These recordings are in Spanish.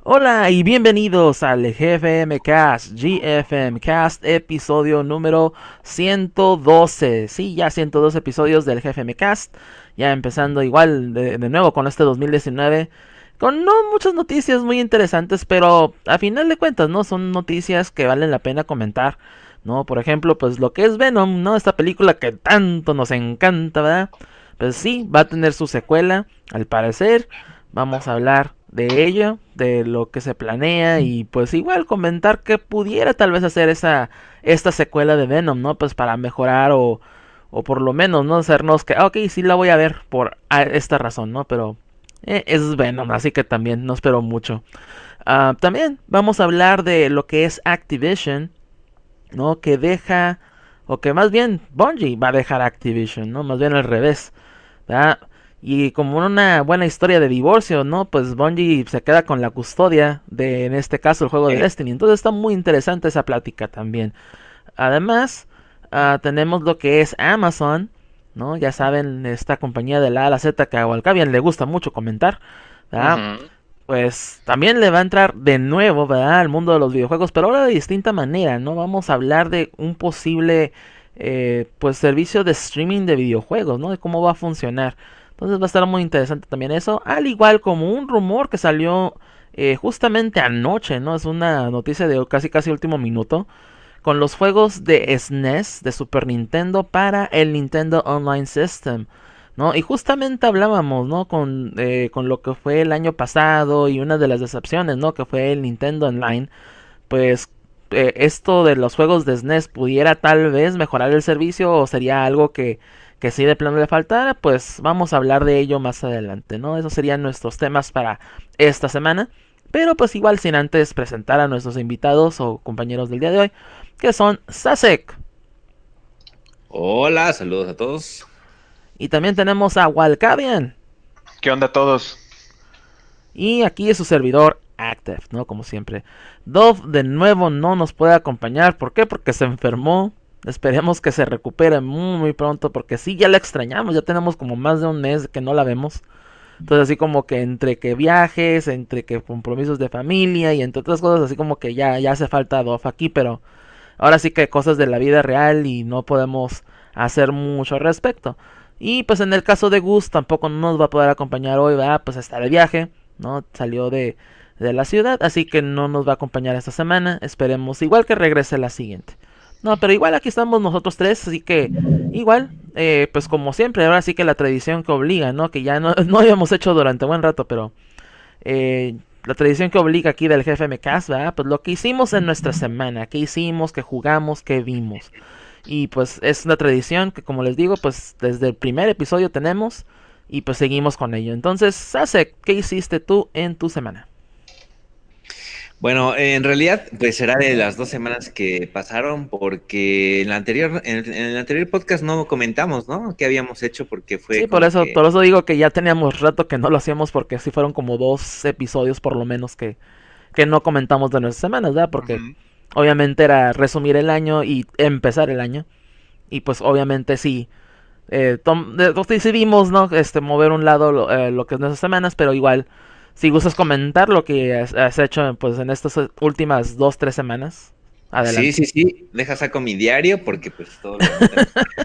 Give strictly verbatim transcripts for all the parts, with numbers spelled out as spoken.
Hola y bienvenidos al G F M Cast, G F M Cast, episodio número ciento doce. Sí, ya ciento doce episodios del G F M Cast, ya empezando igual de, de nuevo con este dos mil diecinueve, con no muchas noticias muy interesantes, pero a final de cuentas, ¿no? Son noticias que valen la pena comentar, ¿no? Por ejemplo, pues lo que es Venom, ¿no? Esta película que tanto nos encanta, ¿verdad? Pues sí, va a tener su secuela, al parecer. Vamos a hablar de ello, de lo que se planea y pues igual comentar que pudiera tal vez hacer esa esta secuela de Venom, ¿no? Pues para mejorar o o por lo menos no hacernos que, ah, ok, sí la voy a ver por a- esta razón, ¿no? Pero eh, es Venom, así que también no espero mucho. Ah, también vamos a hablar de lo que es Activision, ¿no? Que deja, o que más bien Bungie va a dejar Activision, ¿no? Más bien al revés, ¿verdad? Y como una buena historia de divorcio, ¿no? Pues Bungie se queda con la custodia de, en este caso, el juego de Eh, Destiny. Entonces está muy interesante esa plática también. Además, uh, tenemos lo que es Amazon, ¿no? Ya saben, esta compañía de la A a la Z que a Walcavian le gusta mucho comentar, ¿verdad? ujú. Pues también le va a entrar de nuevo, ¿verdad? Al mundo de los videojuegos, pero ahora de distinta manera, ¿no? Vamos a hablar de un posible, eh, pues, servicio de streaming de videojuegos, ¿no? De cómo va a funcionar. Entonces va a estar muy interesante también eso, al igual como un rumor que salió eh, justamente anoche, ¿no? Es una noticia de casi casi último minuto, con los juegos de S N E S de Super Nintendo para el Nintendo Online System, ¿no? Y justamente hablábamos, ¿no? Con, eh, con lo que fue el año pasado y una de las decepciones, ¿no? Que fue el Nintendo Online, pues eh, esto de los juegos de S N E S pudiera tal vez mejorar el servicio o sería algo que, que sí de plano le faltara, pues vamos a hablar de ello más adelante, ¿no? Esos serían nuestros temas para esta semana. Pero pues igual sin antes presentar a nuestros invitados o compañeros del día de hoy, que son Sasek. Hola, saludos a todos. Y también tenemos a Walkavian. ¿Qué onda todos? Y aquí es su servidor Active, ¿no? Como siempre. Dove de nuevo no nos puede acompañar. ¿Por qué? Porque se enfermó. Esperemos que se recupere muy, muy pronto. Porque sí, ya la extrañamos. Ya tenemos como más de un mes que no la vemos. Entonces así como que entre que viajes, entre que compromisos de familia y entre otras cosas, así como que ya, ya hace falta Dove aquí. Pero ahora sí que cosas de la vida real y no podemos hacer mucho al respecto. Y pues en el caso de Gus tampoco nos va a poder acompañar hoy, ¿verdad? Pues está de viaje, ¿no? Salió de, de la ciudad, así que no nos va a acompañar esta semana. Esperemos igual que regrese la siguiente. No, pero igual aquí estamos nosotros tres, así que igual, eh, pues como siempre, ahora sí que la tradición que obliga, ¿no? Que ya no, no habíamos hecho durante buen rato, pero eh, la tradición que obliga aquí del jefe M K S, ¿verdad? Pues lo que hicimos en nuestra semana, qué hicimos, qué jugamos, qué vimos. Y pues es una tradición que, como les digo, pues desde el primer episodio tenemos y pues seguimos con ello. Entonces, Sasek, ¿qué hiciste tú en tu semana? Bueno, en realidad, pues será de las dos semanas que pasaron, porque en la anterior, en, en el anterior podcast no comentamos, ¿no? ¿Qué habíamos hecho? Porque fue Sí, por como eso, que, por eso digo que ya teníamos rato que no lo hacíamos porque así fueron como dos episodios por lo menos que, que no comentamos de nuestras semanas, ¿verdad? Porque Ujú. obviamente era resumir el año y empezar el año. Y pues obviamente sí, eh, tom- de- decidimos, ¿no? Este, mover un lado lo, eh, lo que es nuestras semanas, pero igual, si gustas comentar lo que has, has hecho pues en estas últimas dos, tres semanas, sí, adelante. sí, sí, deja saco mi diario, porque pues todo lo demás.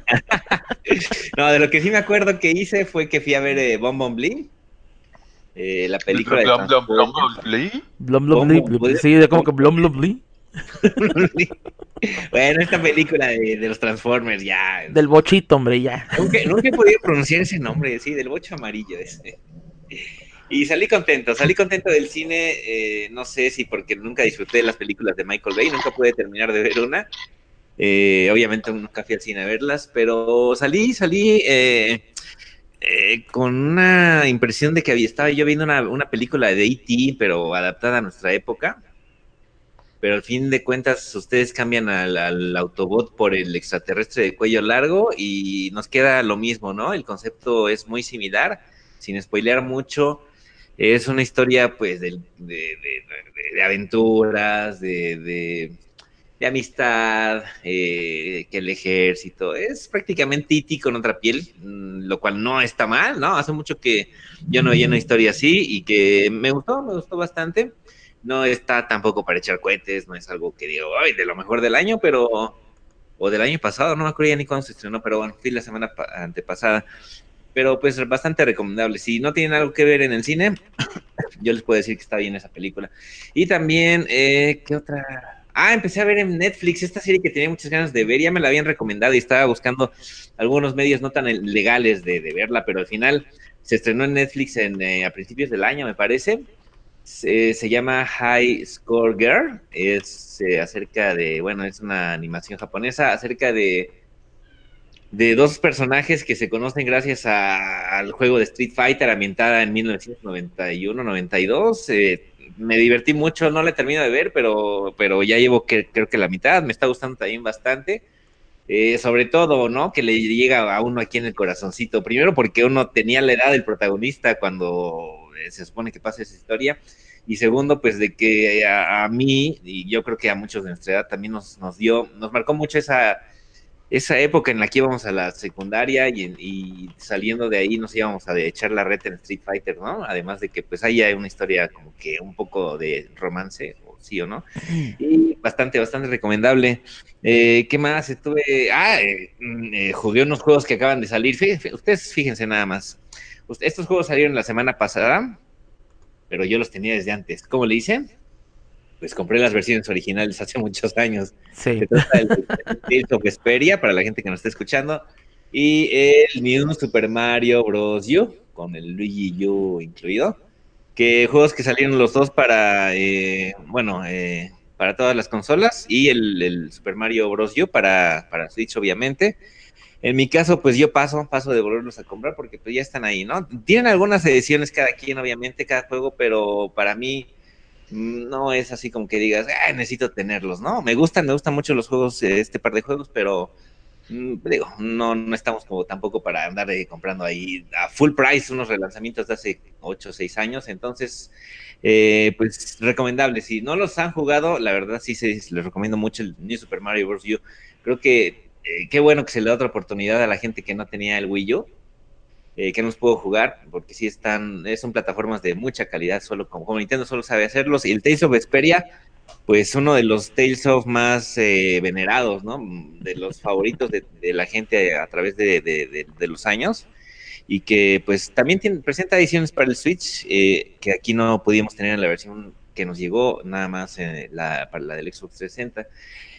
No, de lo que sí me acuerdo que hice fue que fui a ver eh, Bon Bon Bling, eh, la Blum, película de blum, blum, blum, Transformers. blum. Blum, blum, Bon bli, Bon bli, bli. Bling. Sí, de como Bon que blum, blum, bli. Bon Bling. Bueno, esta película de, de los Transformers, ya. Del bochito, hombre, ya. Nunca, nunca he podido pronunciar ese nombre, sí, del bocho amarillo ese. Y salí contento, salí contento del cine, eh, no sé si porque nunca disfruté de las películas de Michael Bay, nunca pude terminar de ver una. Eh, obviamente nunca fui al cine a verlas, pero salí, salí eh, eh, con una impresión de que había, estaba yo viendo una, una película de E T, pero adaptada a nuestra época. Pero al fin de cuentas ustedes cambian al, al, Autobot por el extraterrestre de cuello largo y nos queda lo mismo, ¿no? El concepto es muy similar, sin spoilear mucho. Es una historia pues de, de, de, de aventuras, de, de, de amistad, eh, que el ejército. Es prácticamente E T con otra piel, lo cual no está mal, ¿no? Hace mucho que yo no veía una historia así y que me gustó, me gustó bastante. no está tampoco para echar cohetes, no es algo que digo, ay, de lo mejor del año, pero, o del año pasado, no me acuerdo ya ni cuándo se estrenó, pero bueno, fui la semana antepasada, pero pues bastante recomendable. Si no tienen algo que ver en el cine, yo les puedo decir que está bien esa película. Y también, eh, ¿qué otra? Ah, empecé a ver en Netflix esta serie que tenía muchas ganas de ver, ya me la habían recomendado y estaba buscando algunos medios no tan legales de, de verla, pero al final se estrenó en Netflix en, eh, a principios del año, me parece. Se, se llama High Score Girl, es eh, acerca de, bueno, es una animación japonesa acerca de de dos personajes que se conocen gracias a, al juego de Street Fighter ambientada en mil novecientos noventa y uno noventa y dos. Eh, me divertí mucho, no la termino de ver, pero, pero ya llevo que, creo que la mitad, me está gustando también bastante. Eh, sobre todo, ¿no? Que le llega a uno aquí en el corazoncito. Primero porque uno tenía la edad del protagonista cuando eh, se supone que pasa esa historia. Y segundo, pues de que a, a mí, y yo creo que a muchos de nuestra edad también nos, nos dio, nos marcó mucho esa esa época en la que íbamos a la secundaria y, y saliendo de ahí nos íbamos a echar la reta en Street Fighter, ¿no? Además de que pues ahí hay una historia como que un poco de romance, o sí o no, y bastante, bastante recomendable. Eh, ¿Qué más? Estuve, ah, eh, mm, eh, jugué unos juegos que acaban de salir, fíjense, ustedes fíjense nada más, estos juegos salieron la semana pasada, pero yo los tenía desde antes, ¿cómo le dicen? Pues compré las versiones originales hace muchos años. Sí. Se trata del Tales of Vesperia, para la gente que nos está escuchando, y el New Super Mario Bros. U, con el Luigi U incluido, que juegos que salieron los dos para, eh, bueno, eh, para todas las consolas, y el, el, Super Mario Bros. U para, para Switch, obviamente. En mi caso, pues yo paso, paso de volverlos a comprar porque pues ya están ahí, ¿no? Tienen algunas ediciones cada quien, obviamente, cada juego, pero para mí no es así como que digas, ah, necesito tenerlos, ¿no? Me gustan, me gustan mucho los juegos, este par de juegos, pero mmm, digo, no, no estamos como tampoco para andar eh, comprando ahí a full price unos relanzamientos de hace ocho o seis años, entonces, eh, pues recomendable. Si no los han jugado, la verdad sí se, les recomiendo mucho el New Super Mario Bros. U. Creo que eh, qué bueno que se le da otra oportunidad a la gente que no tenía el Wii U. Eh, que nos puedo jugar, porque sí están, son plataformas de mucha calidad, solo como, como Nintendo solo sabe hacerlos, y el Tales of Vesperia, pues uno de los Tales of más eh, venerados, ¿no? De los favoritos de, de la gente a través de, de, de, de, los años, y que pues también tiene, presenta ediciones para el Switch, eh, que aquí no pudimos tener en la versión que nos llegó, nada más eh, la, para la del Xbox trescientos sesenta.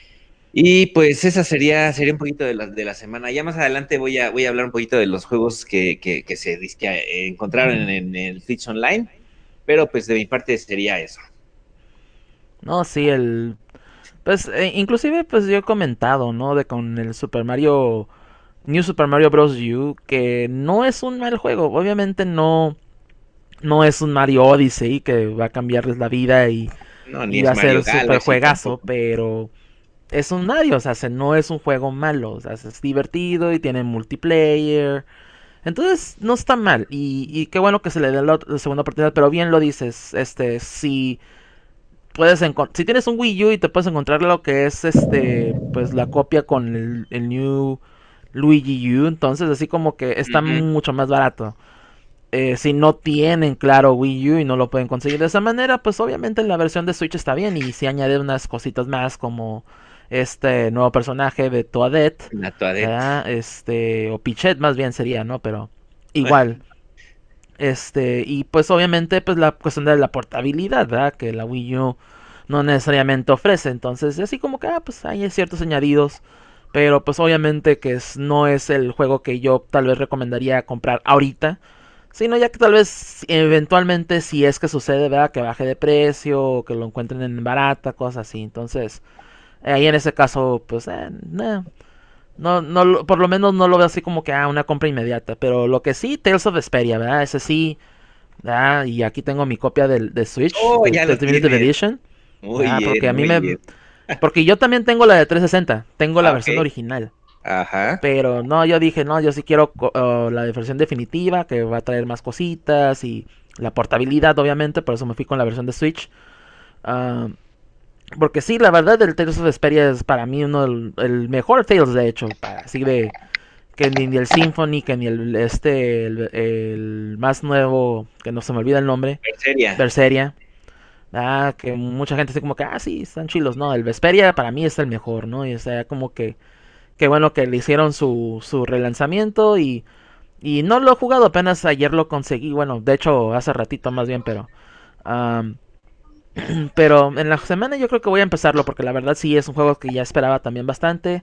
Y pues esa sería, sería un poquito de la, de la semana. Ya más adelante voy a, voy a hablar un poquito de los juegos que, que, que se que encontraron en, en el Switch Online, pero pues de mi parte sería eso. No, sí, el... Pues, eh, inclusive, pues yo he comentado, ¿no? De con el Super Mario... New Super Mario Bros. U, que no es un mal juego. Obviamente no... No es un Mario Odyssey que va a cambiarles la vida y, No, ni y va es a ser Mario super Galaxy juegazo, tampoco. pero es un Mario, o sea, se- no es un juego malo, o sea, es divertido y tiene multiplayer. Entonces, no está mal. Y, y qué bueno que se le dé la, la segunda oportunidad, pero bien lo dices, este, si puedes encon- si tienes un Wii U y te puedes encontrar lo que es este, pues la copia con el, el New Luigi U, entonces así como que Uh está -huh. mucho más barato. Eh, si no tienen claro Wii U y no lo pueden conseguir de esa manera, pues obviamente la versión de Switch está bien y si añade unas cositas más como este nuevo personaje de Toadette, La Toadette. ¿verdad? Este, o Pichet más bien sería, ¿no? Pero igual, este, y pues obviamente pues la cuestión de la portabilidad, ¿verdad? Que la Wii U no necesariamente ofrece, entonces así como que, ah, pues hay ciertos añadidos, pero pues obviamente que es, no es el juego que yo tal vez recomendaría comprar ahorita, sino ya que tal vez eventualmente si es que sucede, ¿verdad? Que baje de precio, o que lo encuentren en barata, cosas así. Entonces, eh, ahí en ese caso, pues, eh, nah, no, no, por lo menos no lo veo así como que ah, una compra inmediata. Pero lo que sí, Tales of Vesperia, ¿verdad? Ese sí, ¿verdad? Y aquí tengo mi copia del, de Switch, Oh, de ya lo Definitive tienes. Edition, Muy ¿verdad? Porque bien, a mí muy me... bien. Porque yo también tengo la de trescientos sesenta, tengo la Ah, versión ok. original. Ajá. Pero no, yo dije, no, yo sí quiero uh, la versión definitiva, que va a traer más cositas y la portabilidad, obviamente, por eso me fui con la versión de Switch. Uh, porque sí, la verdad, el Tales of Vesperia es para mí uno del el mejor Tales, de hecho, para, así de que ni, ni el Symphony, que ni el este, el, el más nuevo, que no se me olvida el nombre, En serio. Berseria. Ah, que mucha gente así como que, ah, sí, están chilos. No, el Vesperia para mí es el mejor, ¿no? Y o sea, como que, que bueno que le hicieron su, su relanzamiento y, y no lo he jugado, apenas ayer lo conseguí. Bueno, de hecho, hace ratito más bien, pero... am, pero en la semana yo creo que voy a empezarlo porque la verdad sí es un juego que ya esperaba también bastante.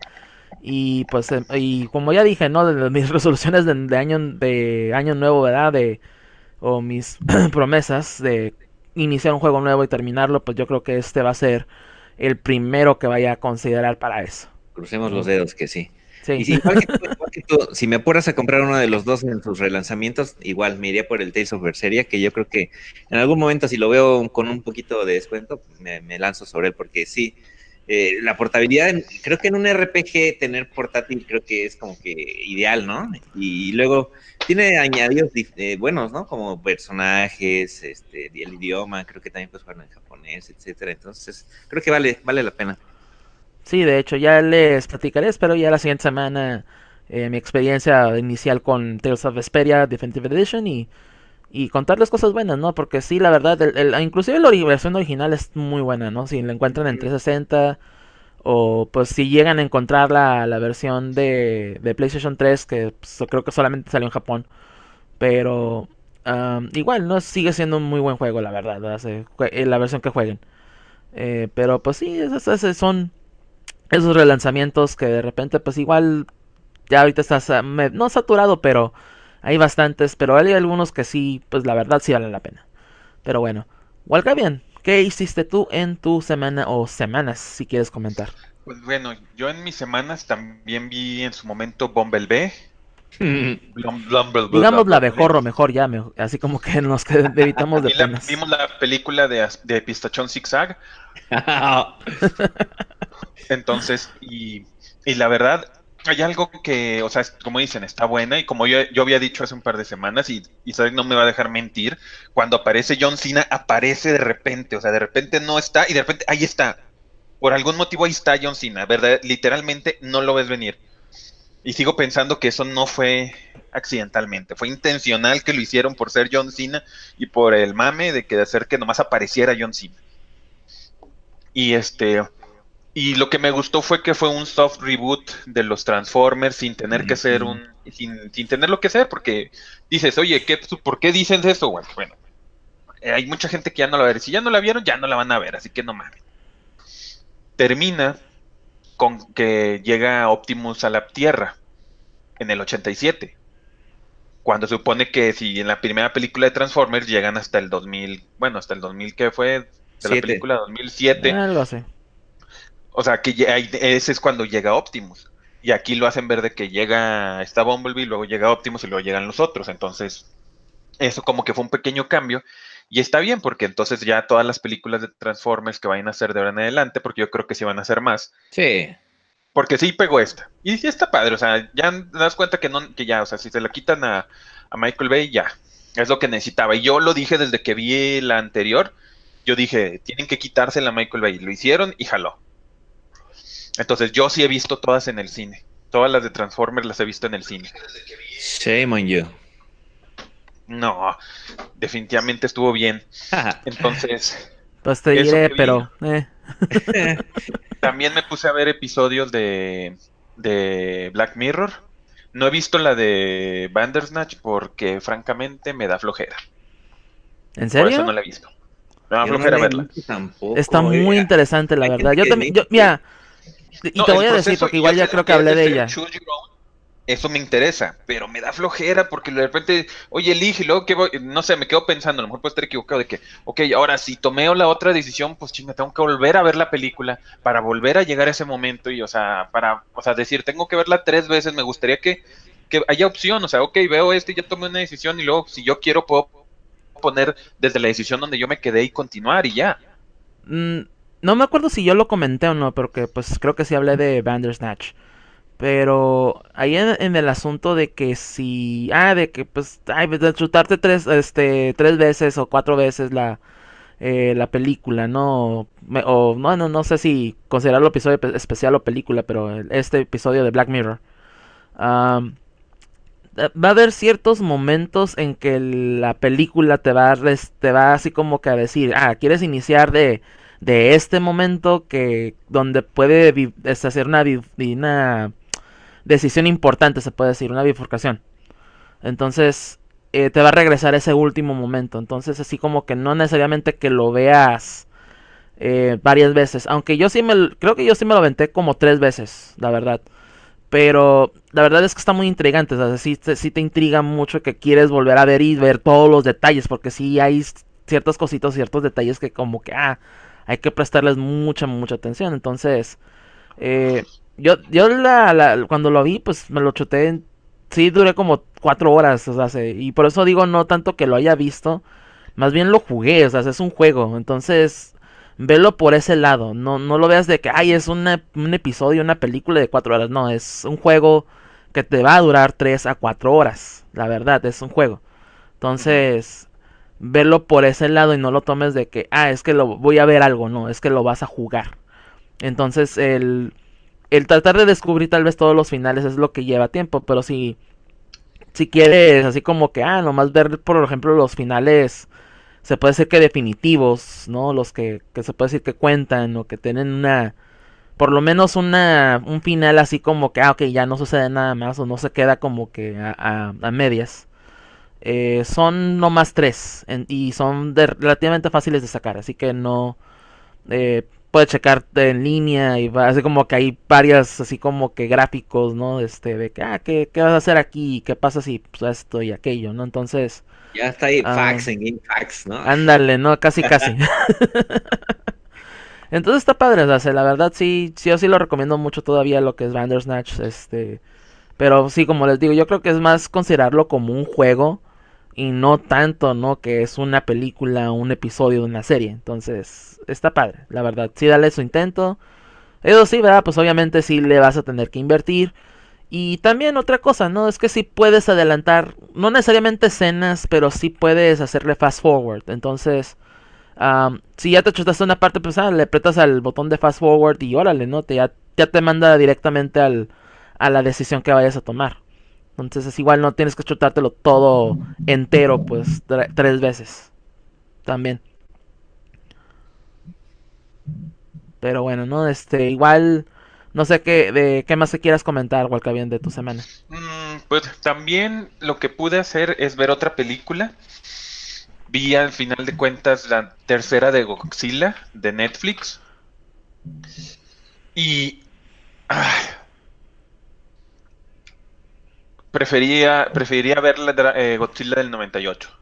Y pues, em, y como ya dije, ¿no? De, de mis resoluciones de, de año, de año nuevo, ¿verdad? De, o mis promesas de iniciar un juego nuevo y terminarlo, pues yo creo que este va a ser el primero que vaya a considerar para eso. Crucemos los ¿No? dedos que sí. Y Sí. sí, igual que tú, igual que tú, si me apuras a comprar uno de los dos en sus relanzamientos, igual me iría por el Tales of Berseria, que yo creo que en algún momento, si lo veo con un poquito de descuento, pues me, me lanzo sobre él, porque sí, eh, la portabilidad, en- creo que en un R P G tener portátil creo que es como que ideal, ¿no? Y luego tiene añadidos dif- eh, buenos, ¿no? Como personajes, este, el idioma, creo que también puedes jugar en japonés, etcétera. Entonces, creo que vale, vale la pena. Sí, de hecho, ya les platicaré, espero ya la siguiente semana eh, mi experiencia inicial con Tales of Vesperia Definitive Edition y, y contarles cosas buenas, ¿no? Porque sí, la verdad, el, el- inclusive la ori- versión original es muy buena, ¿no? Si la encuentran en trescientos sesenta o pues si llegan a encontrar la, la versión de, de PlayStation tres, que pues, creo que solamente salió en Japón, pero am, igual, ¿no? Sigue siendo un muy buen juego, la verdad, ¿verdad? Se jue- eh, la versión que jueguen. Eh, pero pues sí, esas, esas son esos relanzamientos que de repente pues igual ya ahorita estás ah, me- no saturado, pero hay bastantes, pero hay algunos que sí, pues la verdad sí valen la pena. Pero bueno, Walca bien, ¿qué hiciste tú en tu semana o semanas si quieres comentar? Pues bueno, yo en mis semanas también vi en su momento Bumblebee. Blum- Bumblebee, Digamos la Bumblebee. mejor o mejor ya, me- así como que nos que- evitamos de Vi la- penas. vimos la película de, As- de Pistachón Zigzag. Entonces, y, y la verdad, hay algo que, o sea, es- como dicen, está buena. Y como yo, yo había dicho hace un par de semanas, y, y Isaac no me va a dejar mentir, cuando aparece John Cena, aparece de repente. O sea, de repente no está, y de repente ahí está. Por algún motivo ahí está John Cena, ¿verdad? Literalmente no lo ves venir. Y sigo pensando que eso no fue accidentalmente, fue intencional que lo hicieron por ser John Cena y por el mame de que de hacer que nomás apareciera John Cena. Y este, y lo que me gustó fue que fue un soft reboot de los Transformers sin tener que ser Ujú. un, sin, sin tener lo que ser, porque dices, oye, ¿qué, ¿por qué dicen eso? Bueno, bueno, eh, hay mucha gente que ya no la va a ver. Si ya no la vieron, ya no la van a ver, así que no mames. Termina con que llega Optimus a la Tierra en el ochenta y siete. Cuando se supone que si en la primera película de Transformers llegan hasta el dos mil, bueno, hasta el dos mil que fue de la Siete. película dos mil siete, Algo así. o sea, que ya- ahí- ese es cuando llega Optimus. Y aquí lo hacen ver de que llega esta Bumblebee, luego llega Optimus y luego llegan los otros. Entonces, eso como que fue un pequeño cambio. Y está bien, porque entonces ya todas las películas de Transformers que vayan a hacer de ahora en adelante, porque yo creo que sí van a hacer más, Sí. porque sí pegó esta. Y sí está padre, o sea, ya te das cuenta que no, que ya, o sea, si se la quitan a, a Michael Bay, ya, es lo que necesitaba. Y yo lo dije desde que vi la anterior, yo dije, tienen que quitársela a Michael Bay. Lo hicieron y jaló. Entonces yo sí he visto todas en el cine. Todas las de Transformers las he visto en el cine. Shame on you. No, definitivamente estuvo bien. Entonces, Pues te eso diré, que vi. pero eh, También me puse a ver episodios de, de Black Mirror. No he visto la de Bandersnatch porque francamente me da flojera. ¿en Por eso serio? no la he visto. Me da Yo no flojera la he verla. visto Está tampoco. Eh, muy interesante, la Hay verdad. gente Yo que me también, yo, dice que mira, y No, te el voy a decir, proceso, porque y yo igual sé ya lo creo que que es hablé de de ser ella. choose your own, eso me interesa, pero me da flojera porque de repente, oye, elige, y luego que voy, no sé, me quedo pensando, a lo mejor puedo estar equivocado de que, ok, ahora si tomé la otra decisión, pues chinga, tengo que volver a ver la película para volver a llegar a ese momento y, o sea, para, o sea, decir, tengo que verla tres veces, me gustaría que, que haya opción, o sea, ok, veo esto y ya tomé una decisión y luego, si yo quiero, puedo poner desde la decisión donde yo me quedé y continuar y ya. Mm, no me acuerdo si yo lo comenté o no, pero que pues creo que sí hablé de Bandersnatch. Pero ahí en, en el asunto de que si... Ah, de que pues... Ay, pues, de chutarte tres, este, tres veces o cuatro veces la, eh, la película, ¿no? Me- o no, no, no sé si considerarlo episodio pe- especial o película, pero el- este episodio de Black Mirror. Am, eh, va a haber ciertos momentos en que la película te va a, res- te va así como que a decir, ah, quieres iniciar de, de este momento que donde puede vi- es hacer una, vi- una decisión importante, se puede decir, una bifurcación. Entonces, eh, te va a regresar ese último momento. Entonces, así como que no necesariamente que lo veas eh, varias veces. Aunque yo sí me, l- creo que yo sí me lo aventé como tres veces, la verdad. Pero la verdad es que está muy intrigante. O sea, sí, te- sí te intriga mucho que quieres volver a ver y ver todos los detalles. Porque sí hay s- ciertas cositas, ciertos detalles que como que, ah, hay que prestarles mucha, mucha atención. Entonces, eh, yo, yo la, la- cuando lo vi, pues me lo chuté. en- Sí, duré como cuatro horas, o sea, se- y por eso digo no tanto que lo haya visto, más bien lo jugué, o sea, es un juego. Entonces, velo por ese lado. No, no lo veas de que, ay, es una- un episodio, una película de cuatro horas. No, es un juego que te va a durar tres a cuatro horas. La verdad, es un juego. Ujú. Entonces, velo por ese lado y no lo tomes de que, ah, es que lo voy a ver algo. No, es que lo vas a jugar. Entonces, el, el tratar de descubrir tal vez todos los finales es lo que lleva tiempo. Pero si, si quieres, así como que, ah, nomás ver, por ejemplo, los finales se puede decir que definitivos, ¿no? Los que, que se puede decir que cuentan o que tienen una, por lo menos una, un final así como que, ah, ok, ya no sucede nada más o no se queda como que a, a, a medias. Eh, son nomás tres en- y son de- relativamente fáciles de sacar, así que no, eh, puedes checar en línea y va, así como que hay varias, así como que gráficos, ¿no? Este, de que, ah, ¿qué, qué vas a hacer aquí? ¿Qué pasa si pues, esto y aquello, ¿no? Entonces, Ya está ahí, ah, fax en GameFAQs, ¿no? ándale, ¿no? Casi, casi. Entonces está padre, o sea, la verdad sí, sí, yo sí lo recomiendo mucho todavía lo que es Bandersnatch, este, pero sí, como les digo, yo creo que es más considerarlo como un juego y no tanto, ¿no? Que es una película, un episodio de una serie. Entonces, está padre, la verdad. Sí, dale su intento. Eso sí, ¿verdad? Pues obviamente sí le vas a tener que invertir. Y también otra cosa, ¿no? Es que sí puedes adelantar, no necesariamente escenas, pero sí puedes hacerle fast forward. Entonces, Um, si ya te chutaste una parte, pues ah, le apretas al botón de fast forward y órale, ¿no? Te, ya, ya te manda directamente al, a la decisión que vayas a tomar. Entonces es igual, no tienes que chutártelo todo entero, pues tre- tres veces también. Pero bueno, ¿no? Este, igual, no sé qué, de qué más te quieras comentar, bien de tu semana. Mm, pues también lo que pude hacer es ver otra película. Vi al final de cuentas la tercera de Godzilla de Netflix y ay, prefería, preferiría ver la dra- eh, Godzilla del noventa y ocho.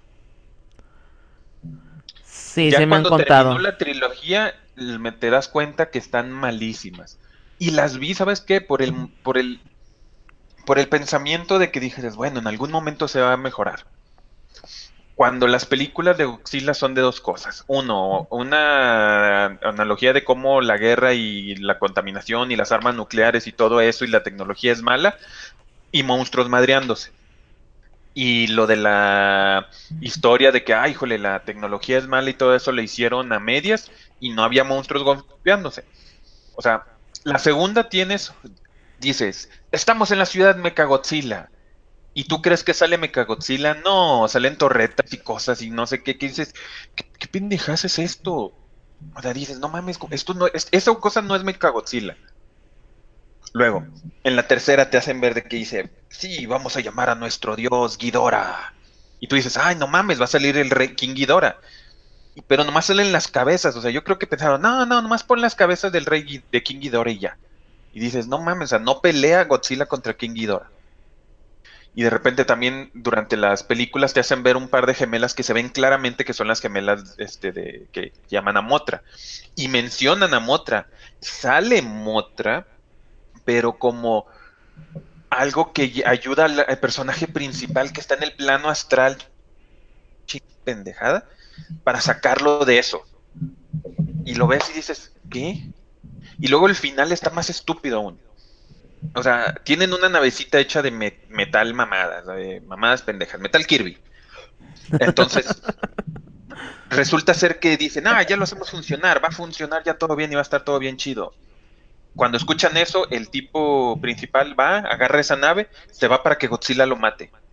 Sí, sí Ya me han cuando terminó contado. la trilogía, l- me te das cuenta que están malísimas. Y las vi, ¿sabes qué? Por el, por el, por el pensamiento de que dije, bueno, en algún momento se va a mejorar. Cuando las películas de Godzilla son de dos cosas. Uno, una analogía de cómo la guerra y la contaminación y las armas nucleares y todo eso y la tecnología es mala, y monstruos madreándose. Y lo de la historia de que, ay, híjole, la tecnología es mala y todo eso le hicieron a medias y no había monstruos golpeándose. O sea, la segunda tienes, dices, estamos en la ciudad Mechagodzilla. ¿Y tú crees que sale Mechagodzilla? No, salen torretas y cosas y no sé qué, qué dices, ¿qué, qué pendejas es esto? O sea, dices, no mames, esto no es, esa cosa no es Mechagodzilla. Luego, en la tercera te hacen ver de que dice, sí, vamos a llamar a nuestro dios Ghidorah. Y tú dices, ay, no mames, va a salir el rey King Ghidorah. Y- Pero nomás salen las cabezas, o sea, yo creo que pensaron, no, no, nomás pon las cabezas del rey Ghi- de King Ghidorah y ya. Y dices, no mames, o sea, no pelea Godzilla contra King Ghidorah. Y de repente también durante las películas te hacen ver un par de gemelas que se ven claramente que son las gemelas este, de, que llaman a Mothra. Y mencionan a Mothra. Sale Mothra, pero como algo que y- ayuda al, al personaje principal que está en el plano astral, chi- pendejada, para sacarlo de eso. Y lo ves y dices, ¿qué? Y luego el final está más estúpido aún. O sea, tienen una navecita hecha de me- metal mamadas, de mamadas pendejas, metal Kirby. Entonces, resulta ser que dicen, ah, ya lo hacemos funcionar, va a funcionar ya todo bien y va a estar todo bien chido. Cuando escuchan eso, el tipo principal va, agarra esa nave, se va para que Godzilla lo mate.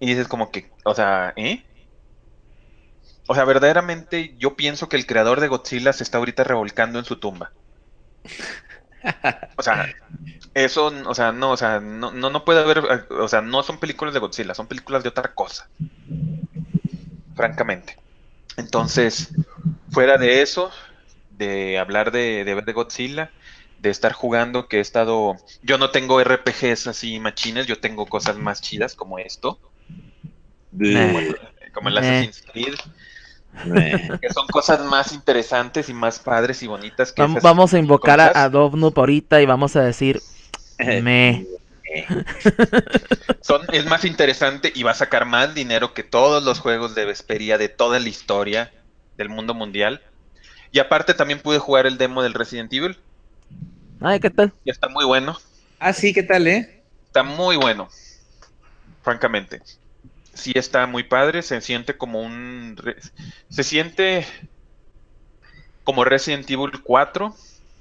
Y dices como que, o sea, ¿eh? O sea, verdaderamente yo pienso que el creador de Godzilla se está ahorita revolcando en su tumba. O sea, eso, o sea, no, o sea, no, no, no puede haber, eh, o sea, no son películas de Godzilla, son películas de otra cosa, francamente. Entonces, fuera de eso, de hablar de, de ver de Godzilla, de estar jugando, que he estado, yo no tengo R P Gs así machines, yo tengo cosas más chidas como esto, como el, Meh, como el meh. Assassin's Creed, Meh. que son cosas más interesantes y más padres y bonitas que Vam- esas Vamos a invocar a, a cosas. Dovnup ahorita y vamos a decir, me. Son, es más interesante y va a sacar más dinero que todos los juegos de Vesperia de toda la historia del mundo mundial. Y aparte también pude jugar el demo del Resident Evil. Ay, ¿qué tal? Y está muy bueno. Ah, sí, ¿qué tal, eh? Está muy bueno, francamente. Sí está muy padre, se siente como un... re- Se siente como Resident Evil cuatro,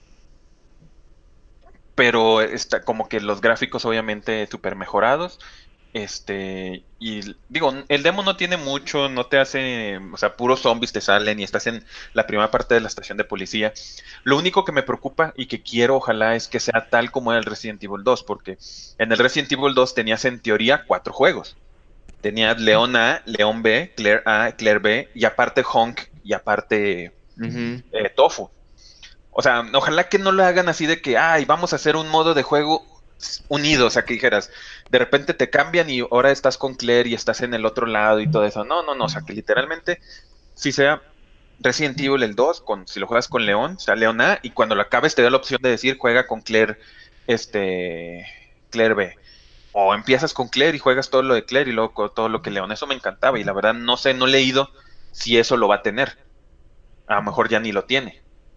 pero está como que los gráficos obviamente super mejorados. Este, y digo, el demo no tiene mucho, no te hace, o sea, puros zombies te salen y estás en la primera parte de la estación de policía. Lo único que me preocupa y que quiero, ojalá, es que sea tal como era el Resident Evil dos, porque en el Resident Evil dos tenías en teoría cuatro juegos. Tenías León A, León B, Claire A, Claire B, y aparte Honk, y aparte Ujú. eh, Tofu. O sea, ojalá que no lo hagan así de que, ay, vamos a hacer un modo de juego unido, o sea, que dijeras, de repente te cambian y ahora estás con Claire y estás en el otro lado y todo eso. No, no, no, o sea, que literalmente si sea Resident Evil el dos, con, si lo juegas con León, sea León A, y cuando lo acabes te da la opción de decir, juega con Claire, este, Claire B. O empiezas con Claire y juegas todo lo de Claire y luego con todo lo que León. Eso me encantaba y la verdad no sé, no he leído si eso lo va a tener. A lo mejor ya ni lo tiene.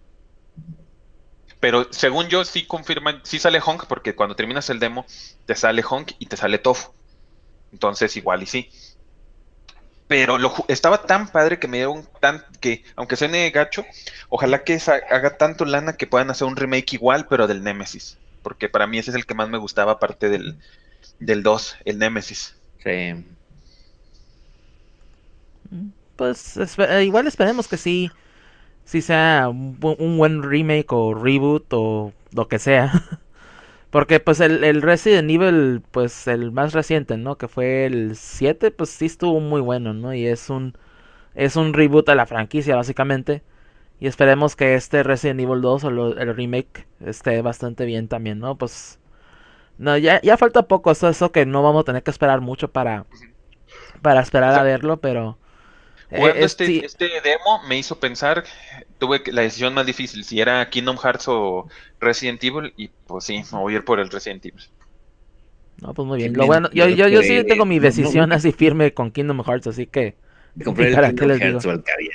Pero según yo, sí confirman, sí sale Honk, porque cuando terminas el demo, te sale Honk y te sale Tofu. Entonces, igual y sí. Pero lo, ju- estaba tan padre que me dieron tan, que, aunque suene gacho, ojalá que esa- haga tanto lana que puedan hacer un remake igual, pero del Nemesis. Porque para mí ese es el que más me gustaba, aparte del, del dos, el Nemesis. Sí. Pues espe- eh, igual esperemos que sí, sí sea un, bu- un buen remake o reboot o lo que sea. Porque pues el, el Resident Evil, pues el más reciente, ¿no? Que fue el siete, pues sí estuvo muy bueno, ¿no? Y es un, es un reboot a la franquicia, básicamente. Y esperemos que este Resident Evil dos o lo- el remake esté bastante bien también, ¿no? Pues no, ya, ya falta poco, eso, eso que no vamos a tener que esperar mucho para, para O esperar a sea, verlo, pero eh, jugando es, este, sí, este demo me hizo pensar, tuve que- la decisión más difícil, si era Kingdom Hearts o Resident Evil, y pues sí, me voy a ir por el Resident Evil. no, pues muy Qué bien. Lo bueno, yo, mentidor yo, yo sí tengo fue. mi No, no, no decisión así firme con Kingdom Hearts, así que te ni compré el para qué Kingdom les Hearts digo. Valkyria.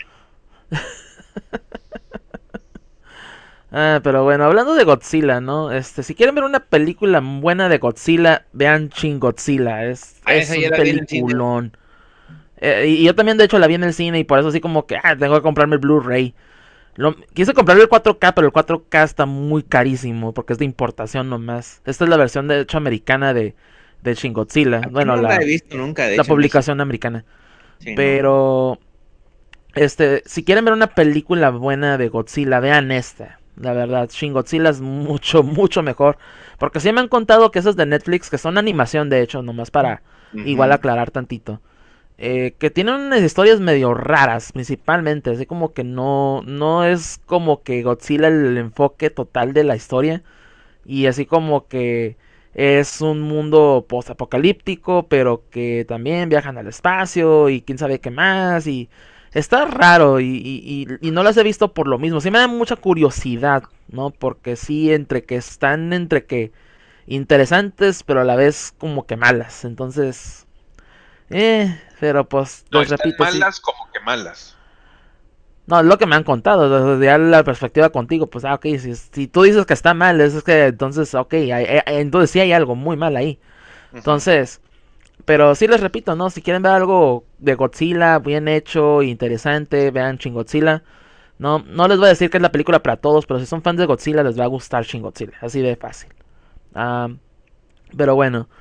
Ah, pero bueno, hablando de Godzilla, ¿no? Este, si quieren ver una película buena de Godzilla, vean Shin Godzilla, es, Ah, esa es ya un la vi en el cine. peliculón. Eh, y yo también de hecho la vi en el cine y por eso así como que, ah, tengo que comprarme el Blu-ray. Lo- quise comprarle el cuatro K, pero el cuatro K está muy carísimo porque es de importación nomás. Esta es la versión de hecho americana de, de Shin Godzilla. Aquí Bueno, no la he la, visto nunca, de la hecho, en México. publicación americana. Sí, no. Pero, este, si quieren ver una película buena de Godzilla, vean esta. La verdad, Shin Godzilla es mucho, mucho mejor. Porque sí me han contado que esas de Netflix, que son animación de hecho, nomás para igual Ujú. aclarar tantito. Eh, que tienen unas historias medio raras, principalmente. Así como que no, no es como que Godzilla el enfoque total de la historia. Y así como que es un mundo post-apocalíptico, pero que también viajan al espacio y quién sabe qué más. Y está raro y, y, y- y no las he visto por lo mismo. Sí me da mucha curiosidad, ¿no? Porque sí, entre que están entre que interesantes, pero a la vez como que malas. Entonces, eh, pero pues No les están repito, sí. malas como que malas. No, es lo que me han contado, desde ya la perspectiva contigo, pues, ah, ok, si, si tú dices que está mal, es que entonces, ok, hay- hay- entonces sí hay algo muy mal ahí. Ujú. Entonces, pero sí les repito, ¿no? Si quieren ver algo de Godzilla bien hecho, interesante, vean Shin Godzilla. No, no les voy a decir que es la película para todos, pero si son fans de Godzilla les va a gustar Shin Godzilla, así de fácil. Ah, pero bueno,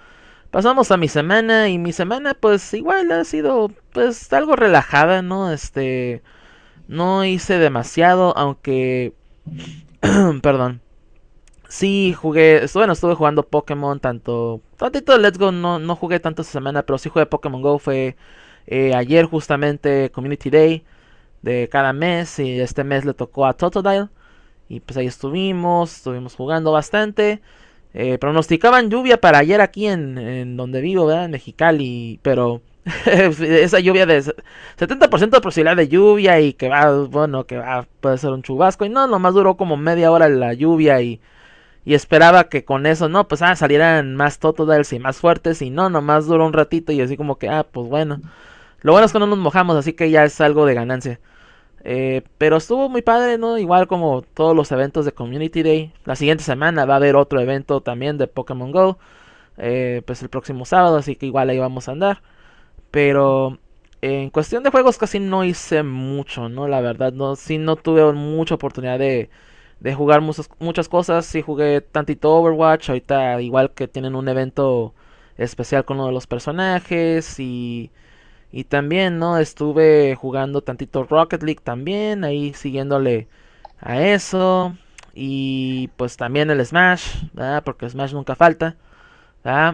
pasamos a mi semana y mi semana pues igual ha sido pues algo relajada, ¿no? Este, no hice demasiado, aunque, perdón, sí jugué, estu- bueno, estuve jugando Pokémon tanto, tantito de Let's Go, no, no jugué tanto esta semana, pero sí jugué Pokémon Go, fue eh, ayer justamente Community Day de cada mes y este mes le tocó a Totodile. Y pues ahí estuvimos, estuvimos jugando bastante. Eh, pronosticaban lluvia para ayer aquí en, en donde vivo, ¿verdad? En Mexicali, pero esa lluvia de setenta por ciento de posibilidad de lluvia y que va, bueno, que va, puede ser un chubasco. Y no, nomás duró como media hora la lluvia y, y esperaba que con eso, no, pues ah, salieran más Totodiles y más fuertes. Y no, nomás duró un ratito y así como que, ah, pues bueno. Lo bueno es que no nos mojamos, así que ya es algo de ganancia. Eh, pero estuvo muy padre, ¿no? Igual como todos los eventos de Community Day. La siguiente semana va a haber otro evento también de Pokémon Go. Eh, pues el próximo sábado, así que igual ahí vamos a andar. Pero eh, en cuestión de juegos casi no hice mucho, ¿no? La verdad, no, sí no tuve mucha oportunidad de, de jugar muchas, muchas cosas. Sí jugué tantito Overwatch. Ahorita igual que tienen un evento especial con uno de los personajes. Y y también, ¿no? Estuve jugando tantito Rocket League también, ahí siguiéndole a eso. Y pues también el Smash, ¿verdad? Porque Smash nunca falta, ¿verdad?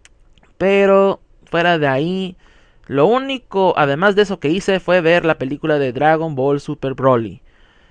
Pero fuera de ahí, lo único, además de eso que hice, fue ver la película de Dragon Ball Super Broly.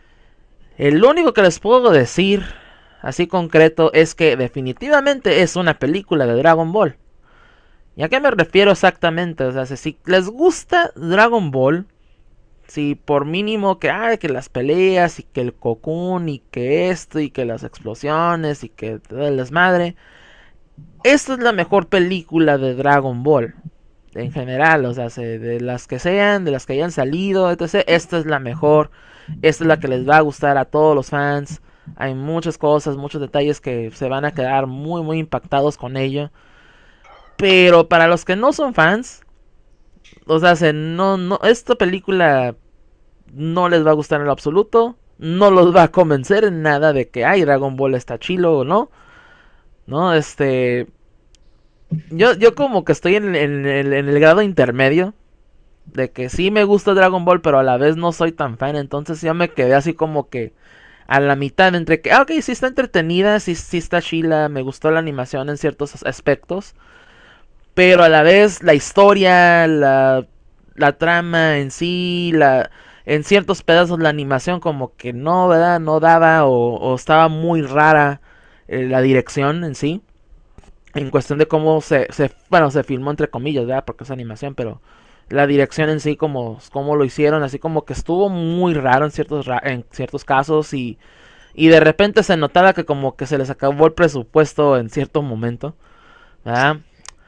El único que les puedo decir, así concreto, es que definitivamente es una película de Dragon Ball. ¿Y a qué me refiero exactamente? O sea, si les gusta Dragon Ball, si por mínimo que, ay, que las peleas y que el Cocoon y que esto y que las explosiones y que todo el desmadre, esta es la mejor película de Dragon Ball. En general, o sea, de las que sean, de las que hayan salido, etcétera. Esta es la mejor. Esta es la que les va a gustar a todos los fans. Hay muchas cosas, muchos detalles que se van a quedar muy, muy impactados con ello. Pero para los que no son fans, o sea, se, no, no, esta película no les va a gustar en lo absoluto. No los va a convencer en nada de que, ay, Dragon Ball está chilo o no. No, este... Yo, yo como que estoy en, en, en, en el grado intermedio. De que sí me gusta Dragon Ball, pero a la vez no soy tan fan. Entonces ya me quedé así como que a la mitad entre que, ah, ok, sí está entretenida, sí, sí está chila, me gustó la animación en ciertos aspectos. Pero a la vez la historia, la, la trama en sí, la, en ciertos pedazos la animación como que no, ¿verdad? No daba o, o estaba muy rara eh, la dirección en sí. En cuestión de cómo se, se, bueno, se filmó entre comillas, ¿verdad? Porque es animación, pero la dirección en sí, como, como lo hicieron, así como que estuvo muy raro en ciertos, en ciertos casos y, y de repente se notaba que como que se les acabó el presupuesto en cierto momento, ¿verdad?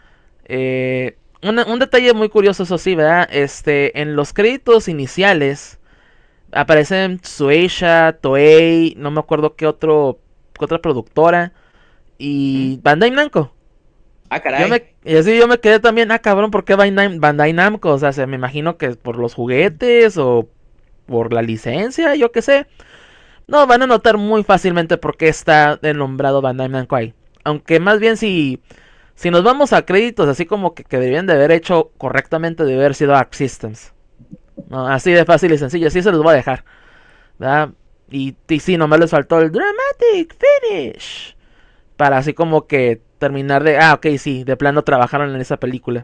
Eh, un, un detalle muy curioso, eso sí, ¿verdad? Este, en los créditos iniciales aparecen Shueisha, Toei, no me acuerdo qué otro, qué otra productora y ¿Mm? Bandai Namco. Ah, Yo caray. me, y así yo me quedé también, ah cabrón, ¿por qué Bandai, Bandai Namco? O sea, se, me imagino que por los juguetes o por la licencia, yo qué sé. No, van a notar muy fácilmente por qué está el nombrado Bandai Namco ahí. Aunque más bien si Si nos vamos a créditos, así como que, que deberían de haber hecho correctamente, debe haber sido Arc Systems. ¿No? Así de fácil y sencillo, así se los voy a dejar. ¿Verdad? Y, y sí, nomás les faltó el Dramatic Finish. Para así como que terminar de... Ah, ok, sí, de plano trabajaron en esa película.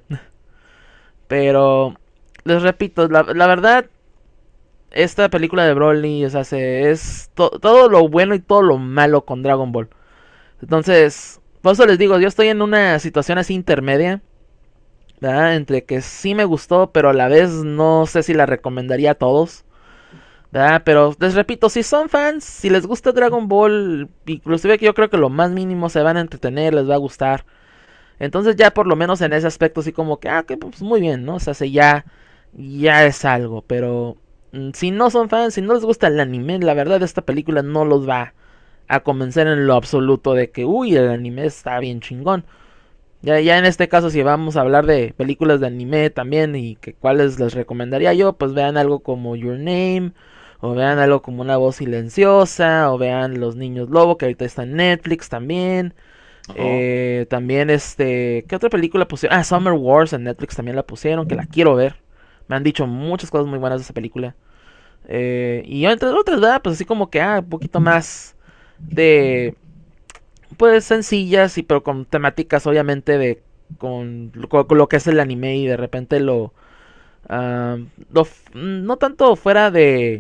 Pero, les repito, la, la verdad, esta película de Broly, o sea, se, es to, todo lo bueno y todo lo malo con Dragon Ball. Entonces, por eso les digo, yo estoy en una situación así intermedia, ¿verdad? Entre que sí me gustó, pero a la vez no sé si la recomendaría a todos, ¿verdad? Pero les repito, si son fans, si les gusta Dragon Ball, inclusive que yo creo que lo más mínimo se van a entretener, les va a gustar. Entonces ya por lo menos en ese aspecto sí como que, ah, que pues muy bien, ¿no? O sea, se ya, ya es algo, pero mm, si no son fans, si no les gusta el anime, la verdad esta película no los va a convencer en lo absoluto de que, uy, el anime está bien chingón. Ya, ya en este caso, si vamos a hablar de películas de anime también y que cuáles les recomendaría yo, pues vean algo como Your Name, o vean algo como Una Voz Silenciosa, o vean Los Niños Lobo, que ahorita está en Netflix también. Eh, también este, ¿qué otra película pusieron? Ah, Summer Wars en Netflix también la pusieron, que la quiero ver. Me han dicho muchas cosas muy buenas de esa película. Eh, y entre otras, ¿verdad? Pues así como que, ah, un poquito más de, pues sencillas y pero con temáticas obviamente de, con, con- con lo que es el anime y de repente lo, ah, lo f- no tanto fuera de,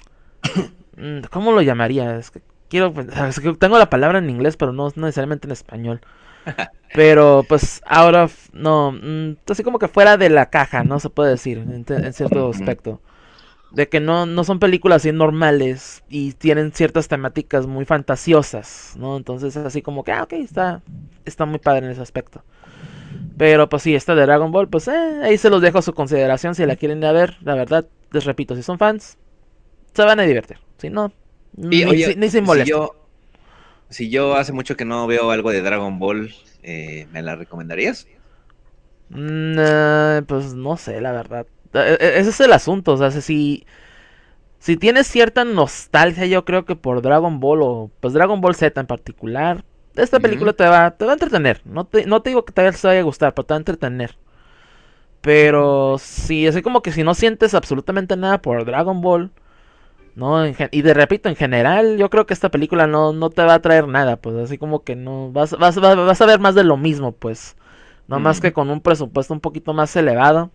mm, ¿cómo lo llamaría? Es que quiero, es que tengo la palabra en inglés, pero no necesariamente en español. Pero pues ahora no, mm, así como que fuera de la caja, ¿no? Se puede decir, en, te- en cierto Ujú. aspecto. De que no, no son películas así normales y tienen ciertas temáticas muy fantasiosas, ¿no? Entonces es así como que, ah, ok, está, está muy padre en ese aspecto. Pero pues sí, esta de Dragon Ball, pues eh, ahí se los dejo a su consideración si la quieren ir a ver. La verdad, les repito, si son fans, se van a divertir. Si no, Y ni, oye, si- ni se si molesten. yo, si yo hace mucho que no veo algo de Dragon Ball, eh, ¿me la recomendarías? Mm, eh, pues no sé, la verdad. E- e- Ese es el asunto, o sea, si, si tienes cierta nostalgia, yo creo que por Dragon Ball o pues Dragon Ball Z en particular, esta película Ujú. te va, te va a entretener. No te, no te digo que te vaya a gustar, pero te va a entretener. Pero si así como que si no sientes absolutamente nada por Dragon Ball, no, en gen- y de repito, en general, yo creo que esta película no, no te va a traer nada, pues así como que no, vas, vas, vas, vas a ver más de lo mismo, pues. No más que Mm, con un presupuesto un poquito más elevado.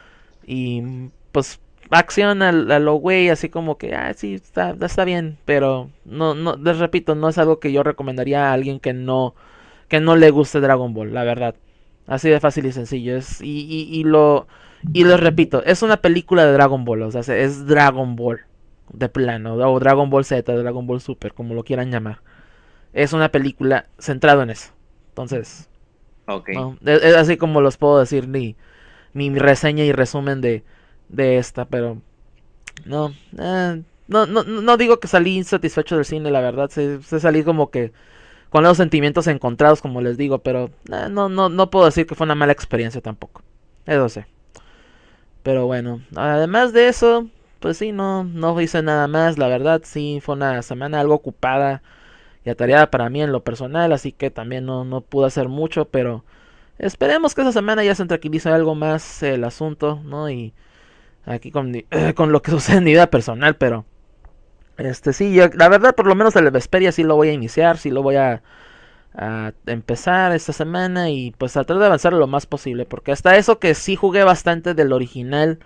Y pues acción a, a lo güey, así como que, ah, sí, está, está bien, pero no, no, les repito, no es algo que yo recomendaría a alguien que no, que no le guste Dragon Ball, la verdad. Así de fácil y sencillo. Es, y, y, y lo, y les repito, es una película de Dragon Ball, o sea, es Dragon Ball de plano, o Dragon Ball Z, Dragon Ball Super, como lo quieran llamar. Es una película centrada en eso. Entonces, ok. no, es, es así como los puedo decir mi, mi reseña y resumen de, de esta, pero no, eh, no, no, no digo que salí insatisfecho del cine, la verdad, se, se salí como que con los sentimientos encontrados, como les digo, pero eh, no, no, no puedo decir que fue una mala experiencia tampoco, eso sí. Pero bueno, además de eso, pues sí, no, no hice nada más, la verdad, sí, fue una semana algo ocupada y atareada para mí en lo personal, así que también no, no pude hacer mucho, pero esperemos que esa semana ya se tranquilice algo más el asunto, ¿no? Y aquí con, mi- con lo que sucede en mi vida personal, pero este sí, yo, la verdad por lo menos el Vesperia sí lo voy a iniciar, sí lo voy a, a empezar esta semana y pues tratar de avanzar lo más posible, porque hasta eso que sí jugué bastante del original,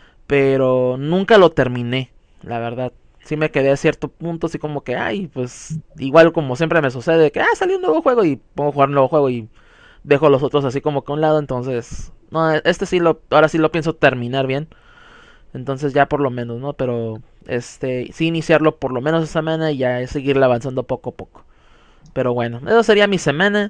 pero nunca lo terminé, la verdad. Sí me quedé a cierto punto, así como que, ay, pues igual como siempre me sucede, que, ah, salió un nuevo juego y pongo a jugar un nuevo juego y dejo los otros así como que a un lado, entonces, no, este sí lo, ahora sí lo pienso terminar bien. Entonces ya por lo menos, ¿no? Pero este, sí iniciarlo por lo menos esta semana y ya seguirle avanzando poco a poco. Pero bueno, eso sería mi semana.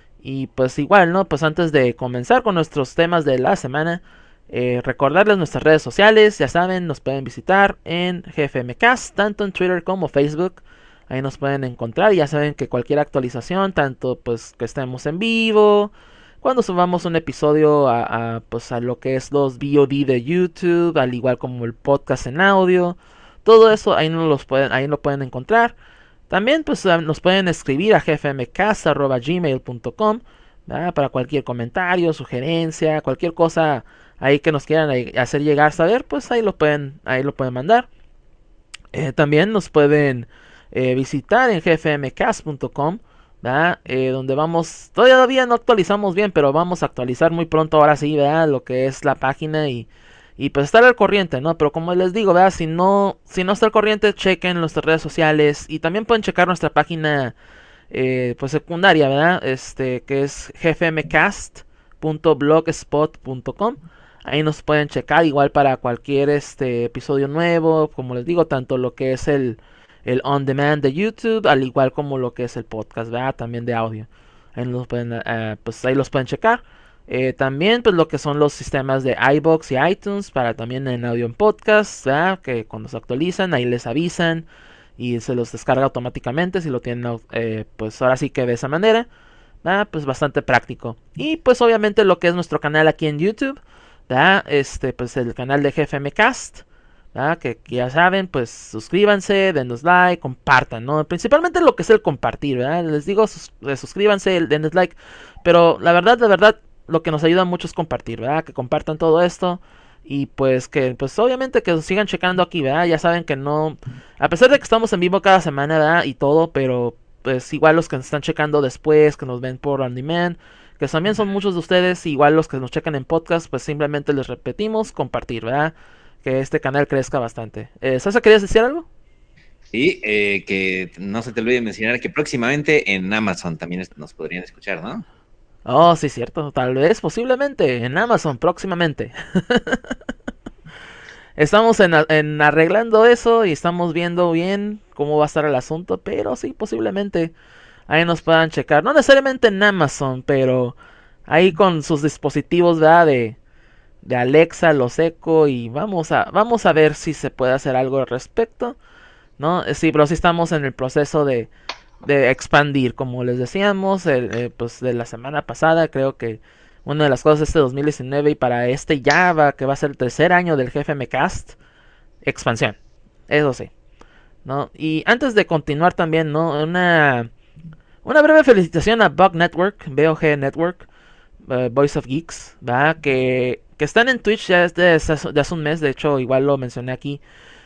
Y pues igual, ¿no? Pues antes de comenzar con nuestros temas de la semana, eh, recordarles nuestras redes sociales. Ya saben, nos pueden visitar en G F M Cast, tanto en Twitter como Facebook. Ahí nos pueden encontrar. Ya saben que cualquier actualización, tanto pues que estemos en vivo, cuando subamos un episodio a, a, pues a lo que es los V O D de YouTube, al igual como el podcast en audio, todo eso ahí nos los pueden, ahí lo pueden encontrar. También pues nos pueden escribir a g f m cast arroba gmail punto com para cualquier comentario, sugerencia, cualquier cosa ahí que nos quieran hacer llegar, saber, pues ahí lo pueden, ahí lo pueden mandar. Eh, también nos pueden eh, visitar en g f m cast punto com, eh, donde vamos, todavía no actualizamos bien, pero vamos a actualizar muy pronto, ahora sí, ¿verdad? Lo que es la página y, y pues estar al corriente, ¿no? Pero como les digo, ¿verdad? Si no, si no está al corriente, chequen nuestras redes sociales y también pueden checar nuestra página eh, pues secundaria, ¿verdad? Este, que es g f m cast punto blogspot punto com. Ahí nos pueden checar igual para cualquier este episodio nuevo, como les digo, tanto lo que es el, el on demand de YouTube, al igual como lo que es el podcast, ¿verdad? También de audio. Ahí los pueden, uh, pues ahí los pueden checar. Eh, también pues lo que son los sistemas de iBox y iTunes para también en audio en podcast, ¿verdad? Que cuando se actualizan ahí les avisan y se los descarga automáticamente si lo tienen eh, pues ahora sí que de esa manera. ¿Verdad? Pues bastante práctico. Y pues obviamente lo que es nuestro canal aquí en YouTube, ¿verdad? Este, pues el canal de G F M Cast, ¿verdad? Que, que ya saben, pues suscríbanse, denos like, compartan, ¿no? Principalmente lo que es el compartir, ¿verdad? Les digo, sus, eh, suscríbanse, denos like, pero la verdad, la verdad, lo que nos ayuda mucho es compartir, ¿verdad? Que compartan todo esto. Y pues que, pues obviamente que sigan checando aquí, ¿verdad? Ya saben que no, a pesar de que estamos en vivo cada semana, ¿verdad? Y todo, pero pues igual los que nos están checando después, que nos ven por on demand, que también son muchos de ustedes, igual los que nos checan en podcast, pues simplemente les repetimos, compartir, ¿verdad? Que este canal crezca bastante. Eh, ¿Sasa, querías decir algo? Sí, eh, que no se te olvide mencionar que próximamente en Amazon también es- nos podrían escuchar, ¿no? Oh, sí, cierto, tal vez, posiblemente, en Amazon próximamente. Estamos en, en arreglando eso y estamos viendo bien cómo va a estar el asunto, pero sí, posiblemente ahí nos puedan checar. No necesariamente en Amazon, pero ahí con sus dispositivos, ¿verdad? De, de Alexa, los Echo y vamos a, vamos a ver si se puede hacer algo al respecto, ¿no? Eh, Sí, pero sí estamos en el proceso de, de expandir, como les decíamos, el, eh, pues de la semana pasada, creo que una de las cosas de este dos mil diecinueve y para este ya va, que va a ser el tercer año del G F M Cast, expansión, eso sí, ¿no? Y antes de continuar también, ¿no? Una, una breve felicitación a Bug Network, B O G Network, uh, Voice of Geeks, ¿va? Que, que están en Twitch ya desde, desde hace un mes, de hecho igual lo mencioné aquí,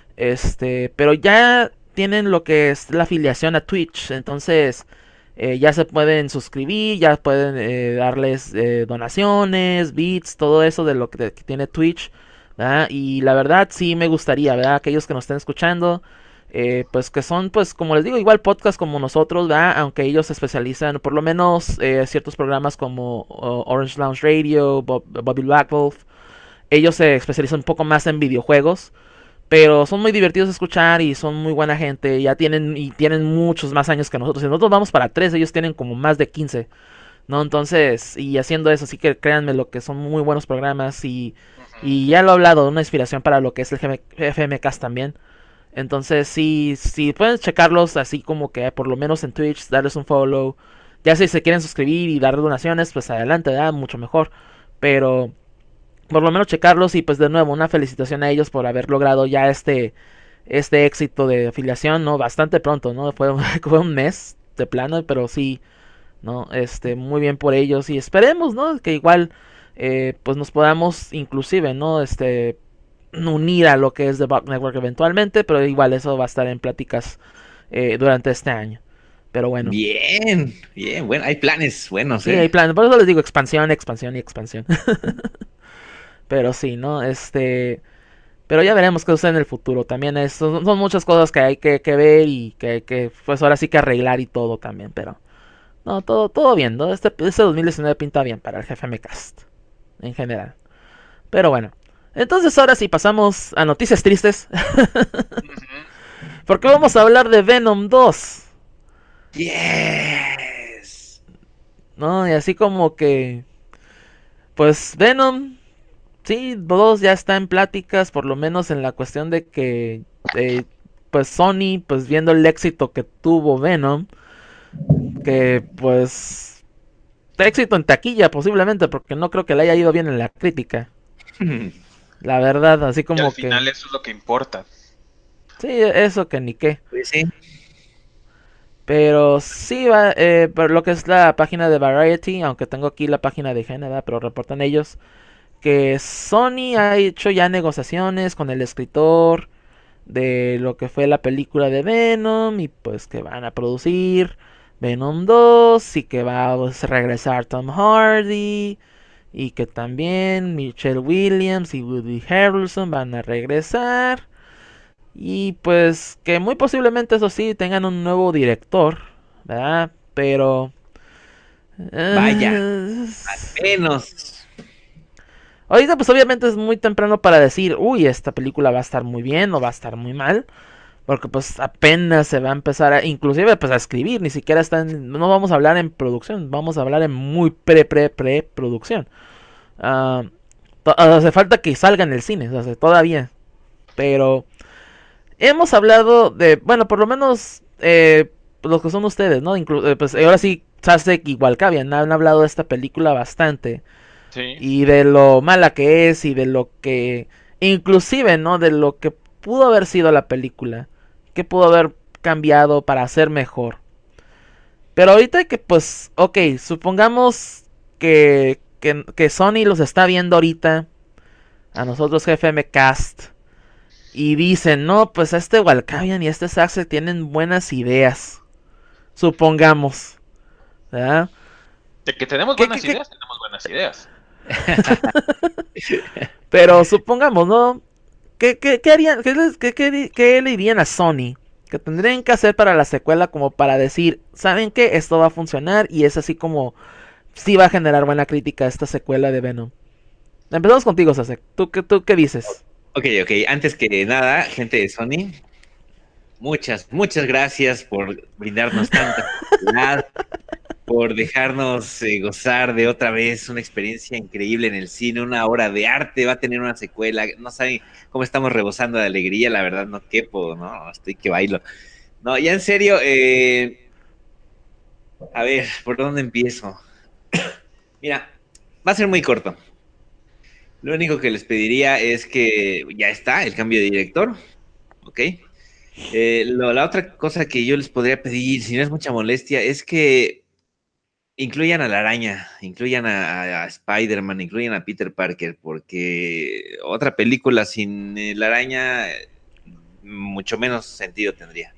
este, pero ya tienen lo que es la afiliación a Twitch, entonces eh, ya se pueden suscribir, ya pueden eh, darles eh, donaciones, bits, todo eso de lo que, que tiene Twitch, ¿verdad? Y la verdad sí me gustaría, ¿verdad? Aquellos que nos estén escuchando, eh, pues que son, pues como les digo, igual podcast como nosotros, ¿verdad? Aunque ellos se especializan, por lo menos eh, ciertos programas como uh, Orange Lounge Radio, Bob, Bobby Black Wolf, ellos se especializan un poco más en videojuegos. Pero son muy divertidos de escuchar y son muy buena gente. Ya tienen y tienen muchos más años que nosotros. Si nosotros vamos para tres, ellos tienen como más de quince, ¿no? Entonces, y haciendo eso, así que créanme lo que son muy buenos programas. Y, y ya lo he hablado, una inspiración para lo que es el G F M Cast también. Entonces, si, si pueden checarlos así como que por lo menos en Twitch, darles un follow. Ya si se quieren suscribir y dar donaciones, pues adelante, da mucho mejor. Pero por lo menos checarlos y pues de nuevo una felicitación a ellos por haber logrado ya este este éxito de afiliación, no, bastante pronto, no, fue, fue un mes de plano, pero sí, no, este, muy bien por ellos y esperemos, no, que igual eh, pues nos podamos inclusive, no, este, unir a lo que es The Bug Network eventualmente, pero igual eso va a estar en pláticas eh, durante este año, pero bueno. Bien, bien, bueno, hay planes buenos, Sí, ¿eh? hay planes, por eso les digo expansión, expansión y expansión. Pero sí, ¿no? Este, pero ya veremos qué sucede en el futuro. También es, son, son muchas cosas que hay que, que ver y que hay que, pues ahora sí que arreglar y todo también. Pero, no, todo, todo bien, ¿no? Este, este dos mil diecinueve pinta bien para el G F M Cast, en general. Pero bueno, entonces ahora sí pasamos a noticias tristes. Porque vamos a hablar de Venom dos, Yes. ¿no? Y así como que, pues Venom, sí, dos ya está en pláticas, por lo menos en la cuestión de que, eh, pues Sony, pues viendo el éxito que tuvo Venom, que pues éxito en taquilla posiblemente, porque no creo que le haya ido bien en la crítica, la verdad, así Y como al que, final eso es lo que importa. sí, eso que ni qué, Pues sí. pero sí va, eh, por lo que es la página de Variety, aunque tengo aquí la página de Génera, pero reportan ellos que Sony ha hecho ya negociaciones con el escritor de lo que fue la película de Venom y pues que van a producir Venom dos y que va a regresar Tom Hardy y que también Michelle Williams y Woody Harrelson van a regresar y pues que muy posiblemente eso sí tengan un nuevo director, ¿verdad? Pero Vaya, uh, al menos. ahorita pues obviamente es muy temprano para decir, uy, esta película va a estar muy bien o va a estar muy mal. Porque pues apenas se va a empezar a, inclusive pues a escribir, ni siquiera está en, no vamos a hablar en producción, vamos a hablar en muy pre pre pre producción. Uh, hace falta que salga en el cine, o sea, todavía. Pero hemos hablado de, bueno, por lo menos eh, los que son ustedes, ¿no? Inclu eh, pues ahora sí, Sasek igual Cavian han hablado de esta película bastante. Sí. Y de lo mala que es y de lo que, inclusive, ¿no? De lo que pudo haber sido la película, qué pudo haber cambiado para hacer mejor. Pero ahorita que pues, ok, supongamos que, que, que Sony los está viendo ahorita, a nosotros G F M Cast, y dicen, no, pues este Walkavian y este Saxe tienen buenas ideas, supongamos, ¿verdad? De que tenemos ¿Qué, buenas qué, qué? ideas, tenemos buenas ideas. Pero supongamos, ¿no? ¿Qué, qué, qué harían? ¿Qué, les- qué- qué- qué le dirían a Sony? Que tendrían que hacer para la secuela como para decir, ¿saben qué? Esto va a funcionar y es así como sí va a generar buena crítica esta secuela de Venom. Empezamos contigo, Sasek. ¿Tú, qué- ¿Tú qué dices? Ok, ok, antes que nada, gente de Sony, muchas, muchas gracias por brindarnos tanta facilidad, por dejarnos eh, gozar de otra vez una experiencia increíble en el cine, una obra de arte, va a tener una secuela, no saben cómo estamos rebosando de alegría, la verdad no quepo, no, estoy que bailo. No, ya en serio, eh, a ver, ¿por dónde empiezo? Mira, va a ser muy corto. Lo único que les pediría es que ya está el cambio de director, ¿ok? Eh, lo- la otra cosa que yo les podría pedir, si no es mucha molestia, es que incluyan a la araña, incluyan a, a- a Spider-Man, incluyan a Peter Parker, porque otra película sin eh, la araña, eh, mucho menos sentido tendría.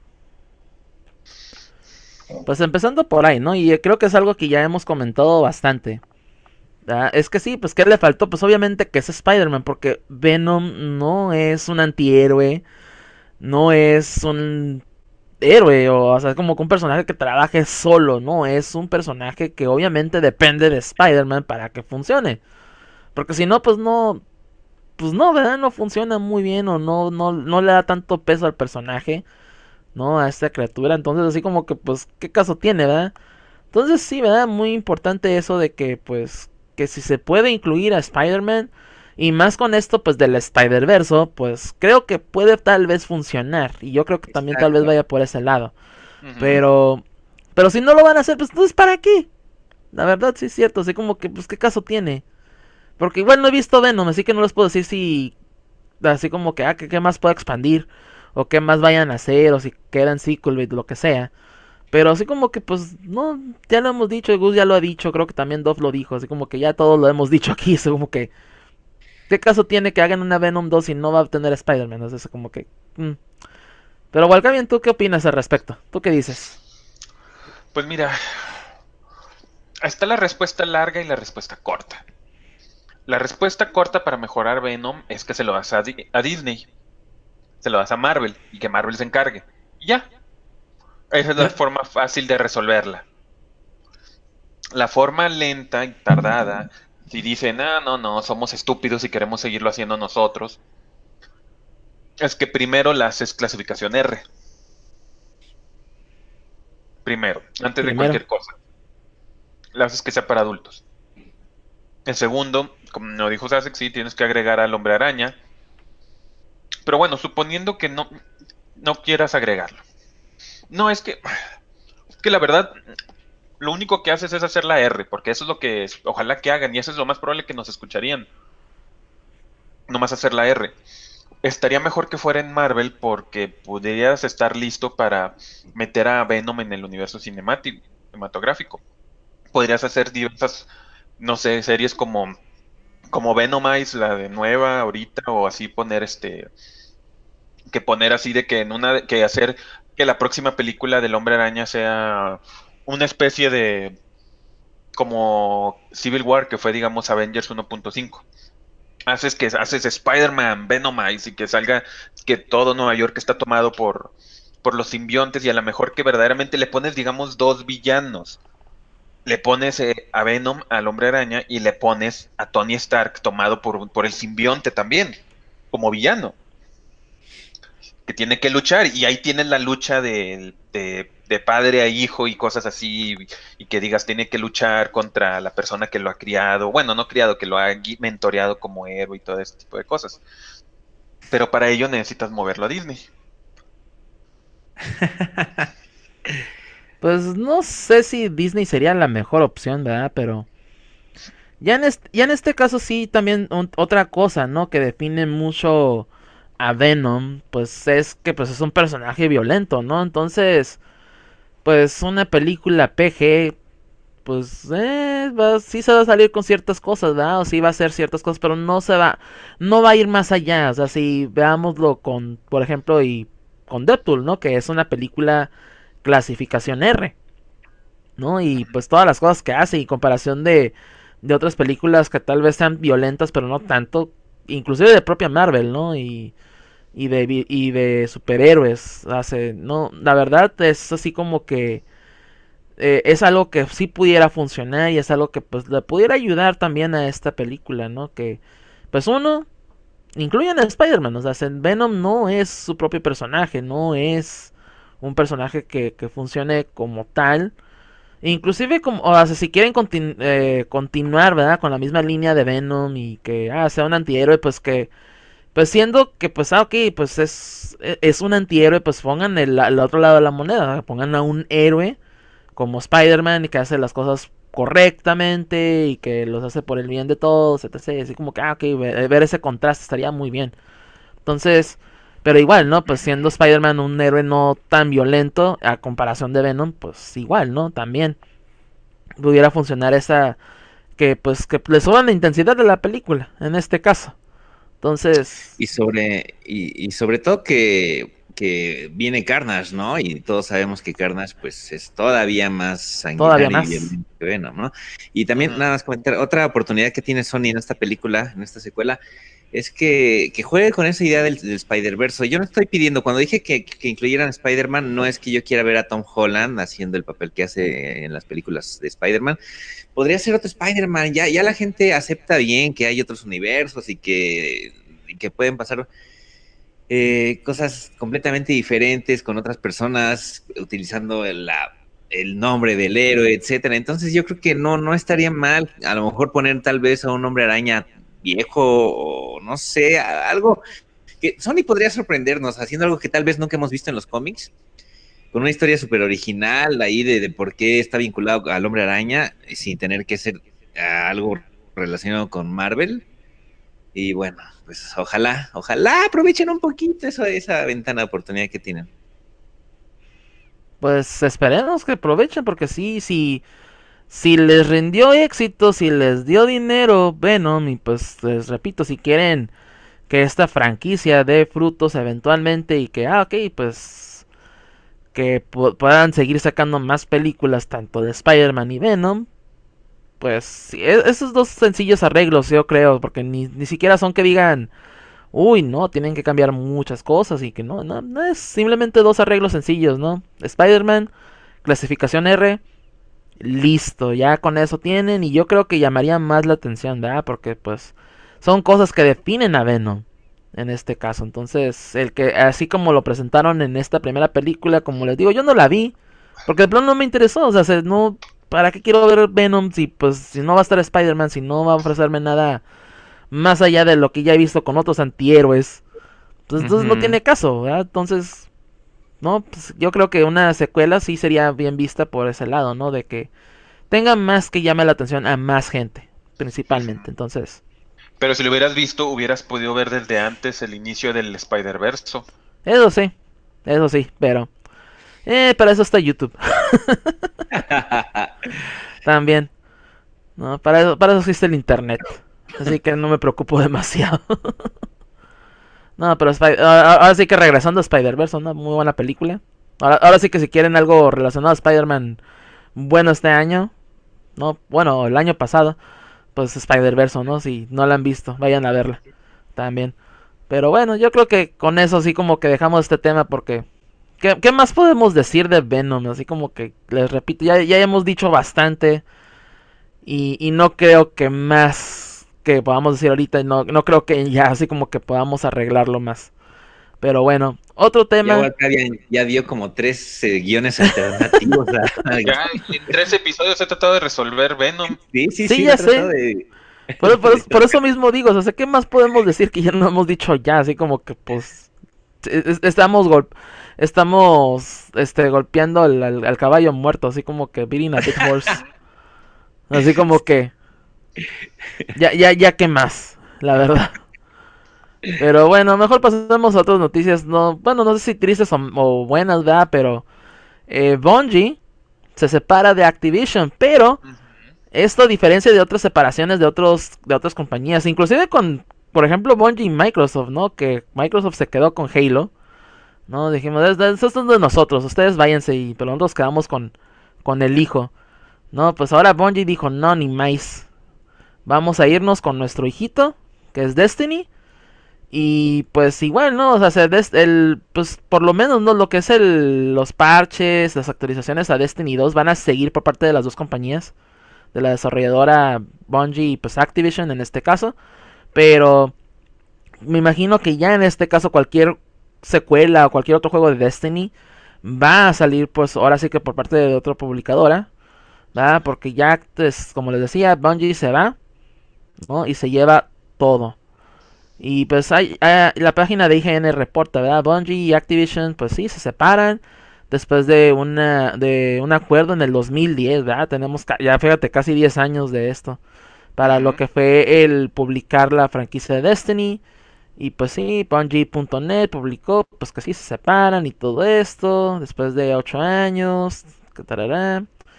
Pues empezando por ahí, ¿no? Y creo que es algo que ya hemos comentado bastante. ¿Verdad? Es que sí, pues ¿qué le faltó? Pues obviamente que es Spider-Man, porque Venom no es un antihéroe, no es un héroe, o, o sea, como que un personaje que trabaje solo, no, es un personaje que obviamente depende de Spider-Man para que funcione. Porque si no, pues no, pues no, ¿verdad? No funciona muy bien o no, no, no le da tanto peso al personaje, ¿no? A esta criatura. Entonces así como que, pues, ¿qué caso tiene, verdad? Entonces sí, ¿verdad? Muy importante eso de que, pues, que si se puede incluir a Spider-Man, y más con esto, pues, del Spider-Verso, pues, creo que puede tal vez funcionar. Y yo creo que también tal vez Exacto. vaya por ese lado. Ujú. Pero, pero si no lo van a hacer, pues, entonces, ¿para qué? La verdad sí es cierto, así como que, pues, ¿qué caso tiene? Porque igual no he visto Venom, así que no les puedo decir si, así como que, ah, que qué más puedo expandir, o qué más vayan a hacer, o si quedan sequel, lo que sea. Pero así como que, pues, no, ya lo hemos dicho, Gus ya lo ha dicho, creo que también Dove lo dijo, así como que ya todos lo hemos dicho aquí, así como que, ¿qué caso tiene que hagan una Venom dos y no va a tener Spider-Man? O sea, es como que... mm. Pero Walkavian, ¿tú qué opinas al respecto? ¿Tú qué dices? Pues mira, está la respuesta larga y la respuesta corta. La respuesta corta para mejorar Venom es que se lo das a, Di- a Disney, se lo das a Marvel y que Marvel se encargue. Y ya, esa es la Pero, forma fácil de resolverla. La forma lenta y tardada, si dicen, ah, no, no, somos estúpidos y queremos seguirlo haciendo nosotros, es que primero la haces clasificación R. Primero, antes de primero, cualquier cosa. La haces que sea para adultos. En segundo, como nos dijo Sasek, sí, tienes que agregar al hombre araña. Pero bueno, suponiendo que no, no quieras agregarlo. No, es que, es que la verdad, lo único que haces es hacer la R, porque eso es lo que es, ojalá que hagan, y eso es lo más probable que nos escucharían. Nomás hacer la R. Estaría mejor que fuera en Marvel porque podrías estar listo para meter a Venom en el universo cinemático, cinematográfico. Podrías hacer diversas, no sé, series como, como Venomize, la de nueva ahorita, o así poner este, que poner así de que en una, que hacer que la próxima película del Hombre Araña sea una especie de, como Civil War, que fue, digamos, Avengers uno punto cinco. Haces que haces Spider-Man, Venomize y que salga que todo Nueva York está tomado por, por los simbiontes y a lo mejor que verdaderamente le pones, digamos, dos villanos. Le pones eh, a Venom, al Hombre Araña, y le pones a Tony Stark tomado por, por el simbionte también, como villano, que tiene que luchar. Y ahí tienes la lucha de, de, de padre a hijo y cosas así, y que digas, tiene que luchar contra la persona que lo ha criado, bueno, no criado, que lo ha gui- mentoreado como héroe y todo ese tipo de cosas. Pero para ello necesitas moverlo a Disney. pues no sé si Disney sería la mejor opción, ¿verdad? Pero ya en este, ya en este caso sí también un- otra cosa, ¿no? Que define mucho a Venom, pues es que pues es un personaje violento, ¿no? Entonces, pues una película P G, pues eh, va, sí se va a salir con ciertas cosas, ¿verdad? O sí va a hacer ciertas cosas, pero no se va, no va a ir más allá. O sea, si veámoslo con, por ejemplo, y con Deadpool, ¿no? Que es una película clasificación R, ¿no? Y pues todas las cosas que hace y comparación de, de otras películas que tal vez sean violentas, pero no tanto, inclusive de propia Marvel, ¿no? Y, y de, vi- y de superhéroes, hace, no, la verdad es así como que eh, es algo que sí pudiera funcionar y es algo que pues le pudiera ayudar también a esta película, ¿no? Que pues uno, incluyen a Spider-Man, o sea, se- Venom no es su propio personaje, no es un personaje que, que funcione como tal. Inclusive como, o sea, si quieren continu- eh, continuar, ¿verdad? Con la misma línea de Venom y que ah, sea un antihéroe, pues que pues siendo que pues ah, ok, pues es es un antihéroe, pues pongan el, el otro lado de la moneda, ¿verdad? Pongan a un héroe como Spider-Man y que hace las cosas correctamente y que los hace por el bien de todos, etcétera. Así como que, ah, ok, ver, ver ese contraste estaría muy bien. Entonces, pero igual, ¿no? Pues siendo Spider-Man un héroe no tan violento a comparación de Venom, pues igual, ¿no? También pudiera funcionar esa, que pues que le suban la intensidad de la película, en este caso. Entonces, Y sobre, y, y sobre todo que, que viene Carnage, ¿no? Y todos sabemos que Carnage, pues, es todavía más todavía sanguinario y más. violento que Venom, ¿no? Y también, Ujú. nada más comentar, otra oportunidad que tiene Sony en esta película, en esta secuela, es que, que juegue con esa idea del, del Spider-Verse. Yo no estoy pidiendo, cuando dije que, que incluyeran a Spider-Man, no es que yo quiera ver a Tom Holland haciendo el papel que hace en las películas de Spider-Man. Podría ser otro Spider-Man. Ya, ya la gente acepta bien que hay otros universos y que, y que pueden pasar eh, cosas completamente diferentes con otras personas utilizando el, la, el nombre del héroe, etcétera. Entonces yo creo que no, no estaría mal a lo mejor poner tal vez a un hombre araña viejo o no sé, algo que Sony podría sorprendernos haciendo algo que tal vez nunca hemos visto en los cómics, con una historia súper original ahí de, de, por qué está vinculado al hombre araña sin tener que ser uh, algo relacionado con Marvel. Y bueno, pues ojalá, ojalá aprovechen un poquito eso, esa ventana de oportunidad que tienen. Pues esperemos que aprovechen porque sí, sí, si les rindió éxito, si les dio dinero Venom y pues les repito, si quieren que esta franquicia dé frutos eventualmente y que, ah, ok, pues que pu- puedan seguir sacando más películas tanto de Spider-Man y Venom, pues sí, e- esos dos sencillos arreglos yo creo, porque ni, ni siquiera son que digan, uy, no, tienen que cambiar muchas cosas y que no, no, no es simplemente dos arreglos sencillos, ¿no? Spider-Man, clasificación R, listo, ya con eso tienen y yo creo que llamaría más la atención, ¿verdad? Porque pues son cosas que definen a Venom en este caso. Entonces, el que así como lo presentaron en esta primera película, como les digo, yo no la vi porque de plano no me interesó, o sea, se- no ¿para qué quiero ver Venom si pues si no va a estar Spider-Man, si no va a ofrecerme nada más allá de lo que ya he visto con otros antihéroes? Entonces, entonces no Ujú. tiene caso, ¿verdad? Entonces, no, pues yo creo que una secuela sí sería bien vista por ese lado, ¿no? De que tenga más que llame la atención a más gente, principalmente. Entonces, Pero si lo hubieras visto, hubieras podido ver desde antes el inicio del Spider-Verse. eso sí, eso sí, pero eh, para eso está YouTube también, ¿no? Para eso, para eso existe el internet, así que no me preocupo demasiado. No, pero Spy- ahora, ahora sí que regresando a Spider-Verse, una muy buena película. Ahora, ahora sí que si quieren algo relacionado a Spider-Man bueno este año, no, bueno, el año pasado, pues Spider-Verse, ¿no? Si no la han visto, vayan a verla también. Pero bueno, yo creo que con eso sí como que dejamos este tema porque ¿qué, qué más podemos decir de Venom? Así como que les repito, ya, ya hemos dicho bastante y, y no creo que más que podamos decir ahorita, no, no creo que ya así como que podamos arreglarlo más. Pero bueno, otro Ya tema, Wacavia ya dio como tres eh, guiones alternativos. A... Ya en tres episodios he tratado de resolver Venom. Sí, sí, sí, sí, lo he ya tratado sé. de, Por, por, de por eso mismo digo, o sea, ¿qué más podemos decir que ya no hemos dicho ya? Así como que pues es- estamos gol estamos este golpeando al, al- al caballo muerto, así como que beating a dead horse. Así como que ya ya ya qué más, la verdad. Pero bueno, mejor pasemos a otras noticias. No, bueno, no sé si tristes o, o buenas, ¿verdad? Pero eh, Bungie se separa de Activision, pero Ujú. esto a diferencia de otras separaciones de otros de otras compañías, inclusive con, por ejemplo, Bungie y Microsoft, ¿no? Que Microsoft se quedó con Halo, ¿no? Dijimos, "Es de- esto es de nosotros, ustedes váyanse", y pero nosotros quedamos con, con el hijo, ¿no? Pues ahora Bungie dijo, no, ni más. Vamos a irnos con nuestro hijito, que es Destiny. Y pues igual, ¿no? O sea, se des- el, pues por lo menos, ¿no? Lo que es el, los parches, las actualizaciones a Destiny dos van a seguir por parte de las dos compañías. De la desarrolladora Bungie y pues Activision en este caso. Pero me imagino que ya en este caso cualquier secuela o cualquier otro juego de Destiny va a salir pues ahora sí que por parte de otra publicadora. ¿Verdad? Porque ya, pues, como les decía, Bungie se va, ¿no? Y se lleva todo. Y pues hay, hay- la página de I G N reporta, ¿verdad? Bungie y Activision, pues sí, se separan después de una de un acuerdo en el dos mil diez, ¿verdad? Tenemos ca- ya, fíjate, casi diez años de esto para lo Ujú. que fue el publicar la franquicia de Destiny. Y pues sí, Bungie punto net publicó pues que sí se separan y todo esto después de ocho años. Que tarará.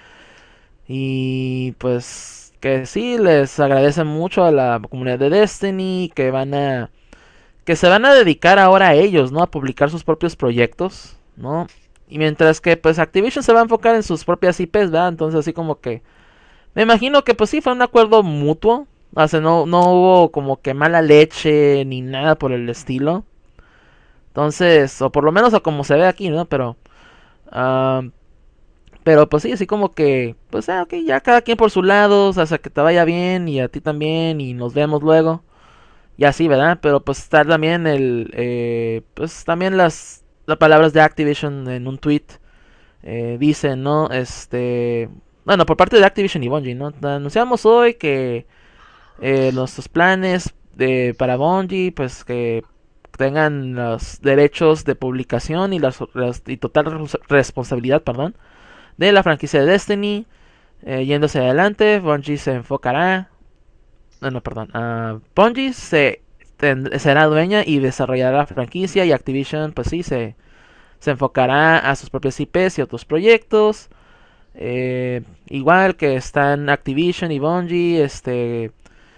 Y pues que sí, les agradecen mucho a la comunidad de Destiny que van a que se van a dedicar ahora a ellos, ¿no? A publicar sus propios proyectos, ¿no? Y mientras que pues Activision se va a enfocar en sus propias I Pes, ¿verdad? Entonces así como que me imagino que pues sí fue un acuerdo mutuo, o sea, no, no hubo como que mala leche ni nada por el estilo. Entonces, o por lo menos a como se ve aquí, ¿no? Pero ah, pero pues sí, así como que pues ah, ok, ya cada quien por su lado, o sea, hasta que te vaya bien y a ti también y nos vemos luego. Y así, ¿verdad? Pero pues está también el, eh, pues también las, las palabras de Activision en un tweet eh, dicen, ¿no? Este, bueno, por parte de Activision y Bungie, ¿no? Anunciamos hoy que eh, nuestros planes de, para Bungie, pues que tengan los derechos de publicación y, las, las- y total res- responsabilidad, perdón, de la franquicia de Destiny. Eh, yéndose adelante, Bungie se enfocará no, no, perdón. Uh, Bungie se ten- será dueña y desarrollará la franquicia y Activision, pues sí, se, se enfocará a sus propios I Pes y otros proyectos. Eh, igual que están Activision y Bungie, este,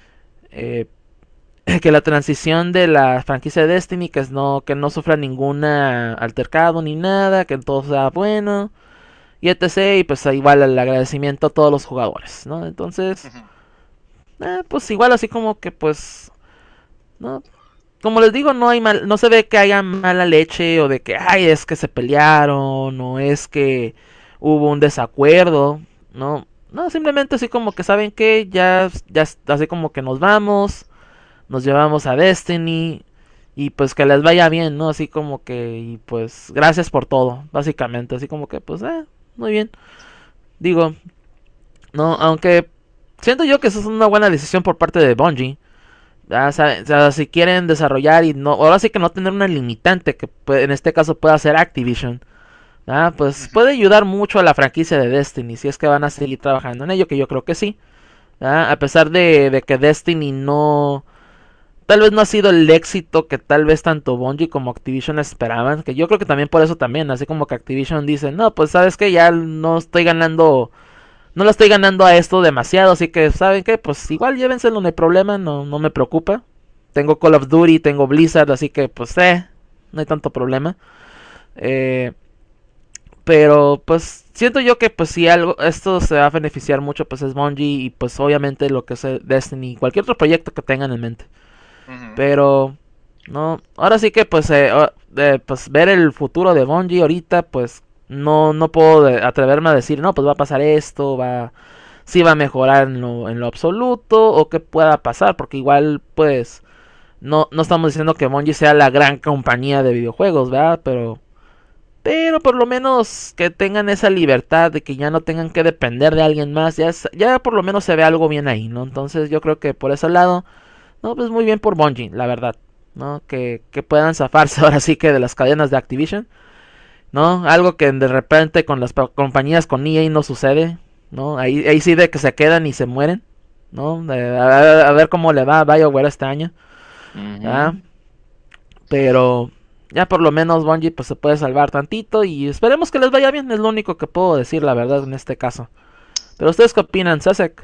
eh, que la transición de la franquicia de Destiny, que, es no, que no sufra ninguna altercado ni nada, que todo sea bueno, y etcétera. Y pues igual el agradecimiento a todos los jugadores, ¿no? Entonces, Ujú. eh, pues igual así como que pues no, como les digo, no hay mal, no se ve que haya mala leche o de que ay es que se pelearon o es que hubo un desacuerdo, no, no simplemente así como que saben que ya, ya así como que nos vamos, nos llevamos a Destiny y pues que les vaya bien, no, así como que y pues gracias por todo, básicamente, así como que pues eh, muy bien, digo, no, aunque siento yo que eso es una buena decisión por parte de Bungie. Ah, o sea, o sea, si quieren desarrollar y no, ahora sí que no tener una limitante que puede- en este caso pueda ser Activision, ah, pues Ujú. puede ayudar mucho a la franquicia de Destiny si es que van a seguir trabajando en ello, que yo creo que sí. Ah, a pesar de, de que Destiny no, tal vez no ha sido el éxito que tal vez tanto Bungie como Activision esperaban, que yo creo que también por eso también, así como que Activision dice, no, pues sabes que ya no estoy ganando no le estoy ganando a esto demasiado, así que, ¿saben qué? Pues igual llévenselo, no hay problema, no, no me preocupa. Tengo Call of Duty, tengo Blizzard, así que, pues, eh, no hay tanto problema. Eh, pero, pues, siento yo que, pues, si algo, esto se va a beneficiar mucho, pues, es Bungie y, pues, obviamente lo que es Destiny, cualquier otro proyecto que tengan en mente. Ujú. Pero, no, ahora sí que, pues, eh, o- eh, pues, ver el futuro de Bungie ahorita, pues, no, no puedo de- atreverme a decir, no, pues va a pasar esto, va si va a mejorar en lo, en lo absoluto o qué pueda pasar, porque igual pues no, no estamos diciendo que Bungie sea la gran compañía de videojuegos, ¿verdad? Pero, pero por lo menos que tengan esa libertad de que ya no tengan que depender de alguien más, ya, es- ya por lo menos se ve algo bien ahí, ¿no? Entonces yo creo que por ese lado, no, pues muy bien por Bungie, la verdad, ¿no? Que, que puedan zafarse ahora sí que de las cadenas de Activision, ¿no? Algo que de repente con las pa- compañías con E A no sucede, ¿no? Ahí, ahí sí de que se quedan y se mueren, ¿no? Eh, a, a ver cómo le va a BioWare este año, ¿ah? Ujú. Pero ya por lo menos Bungie pues se puede salvar tantito y esperemos que les vaya bien, es lo único que puedo decir la verdad en este caso. Pero ustedes qué opinan, Sasek?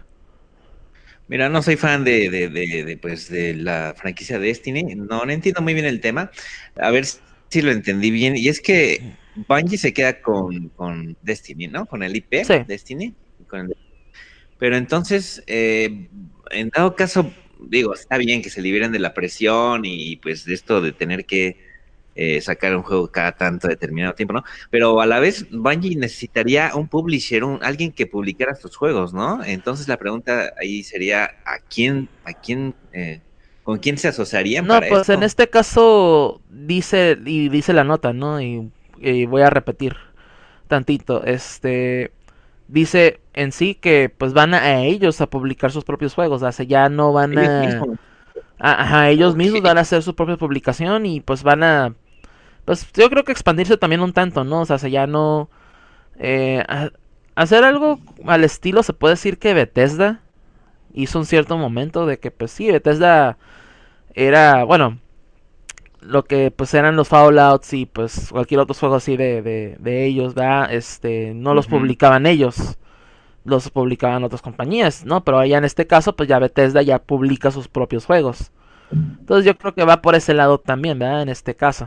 Mira, no soy fan de, de, de, de, pues, de la franquicia Destiny. No, no entiendo muy bien el tema. A ver si lo entendí bien. Y es que Bungie se queda con, con Destiny, ¿no? Con el I P, Sí. Destiny. Con el... Pero entonces, eh, en dado caso, digo, está bien que se liberen de la presión y pues de esto de tener que eh, sacar un juego cada tanto determinado tiempo, ¿no? Pero a la vez, Bungie necesitaría un publisher, un, alguien que publicara sus juegos, ¿no? Entonces la pregunta ahí sería, ¿a quién, a quién, eh, con quién se asociarían No, para pues en esto? este caso dice y dice la nota, ¿no? Y, y voy a repetir tantito, este dice en sí que pues van a, a ellos a publicar sus propios juegos, o sea, ya no van Ellos a, mismos. a- ajá, ellos Ok. mismos van a hacer su propia publicación y pues van a, pues yo creo que expandirse también un tanto, ¿no? O sea, se ya no eh, a- hacer algo al estilo, se puede decir que Bethesda hizo un cierto momento de que pues sí, Bethesda era, bueno, lo que pues eran los Fallouts y pues cualquier otro juego así de, de, de ellos, ¿verdad? Este, no los Ujú. publicaban ellos, los publicaban otras compañías, ¿no? Pero allá en este caso, pues ya Bethesda ya publica sus propios juegos. Entonces yo creo que va por ese lado también, ¿verdad? En este caso.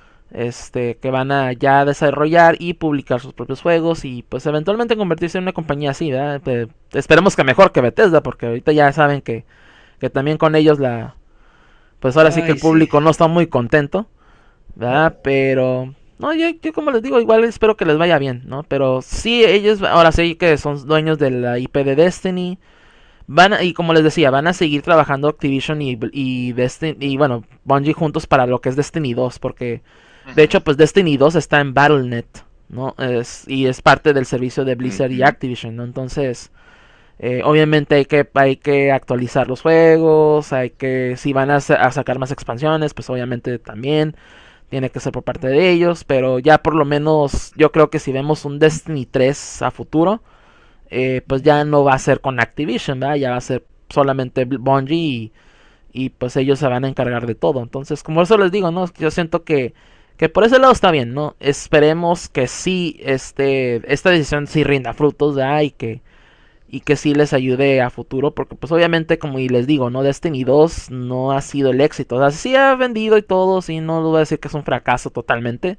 Este, que van a ya desarrollar y publicar sus propios juegos y pues eventualmente convertirse en una compañía así, ¿verdad? Eh, esperemos que mejor que Bethesda, porque ahorita ya saben que, que también con ellos la... Pues ahora sí que el Ay, sí. público no está muy contento, ¿verdad? Pero... No, yo, yo como les digo, igual espero que les vaya bien, ¿no? Pero sí, ellos ahora sí que son dueños de la I P de Destiny. Van a- y como les decía, van a seguir trabajando Activision y, y Destiny y bueno, Bungie juntos para lo que es Destiny dos, porque de Ujú. hecho pues Destiny dos está en Battle punto net, ¿no? Es, y es parte del servicio de Blizzard y Ujú. Activision, ¿no? Entonces, eh, obviamente hay que hay que actualizar los juegos, hay que si van a, sa- a sacar más expansiones, pues obviamente también tiene que ser por parte de ellos, pero ya por lo menos yo creo que si vemos un Destiny tres a futuro, eh, pues ya no va a ser con Activision, ¿verdad? Ya va a ser solamente Bungie y, y pues ellos se van a encargar de todo. Entonces, como eso les digo, ¿no? Yo siento que, que por ese lado está bien, ¿no? Esperemos que sí, este, esta decisión sí rinda frutos, ¿verdad? Y que, y que sí les ayude a futuro, porque pues obviamente, como y les digo, ¿no? Destiny dos no ha sido el éxito. O sea, sí ha vendido y todo, sí, no lo voy a decir que es un fracaso totalmente,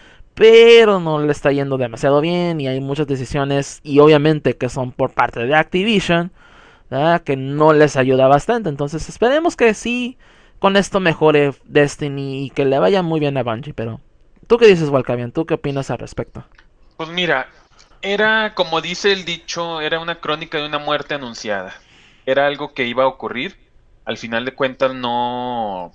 pero no le está yendo demasiado bien y hay muchas decisiones y obviamente que son por parte de Activision, ¿verdad? Que no les ayuda bastante. Entonces esperemos que sí con esto mejore Destiny y que le vaya muy bien a Bungie. Pero ¿tú qué dices, Walcavian? ¿Tú qué opinas al respecto? Pues mira, era como dice el dicho, era una crónica de una muerte anunciada. Era algo que iba a ocurrir. Al final de cuentas no...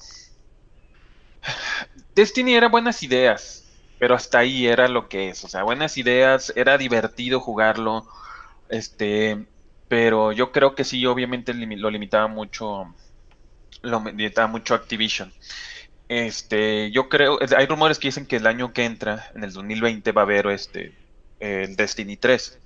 Destiny era buenas ideas, pero hasta ahí era lo que es. O sea, buenas ideas, era divertido jugarlo, este, pero yo creo que sí, obviamente limi- lo limitaba mucho, lo limitaba mucho Activision. Este, yo creo, hay rumores que dicen que el año que entra, en el dos mil veinte, va a haber este, el Destiny tres.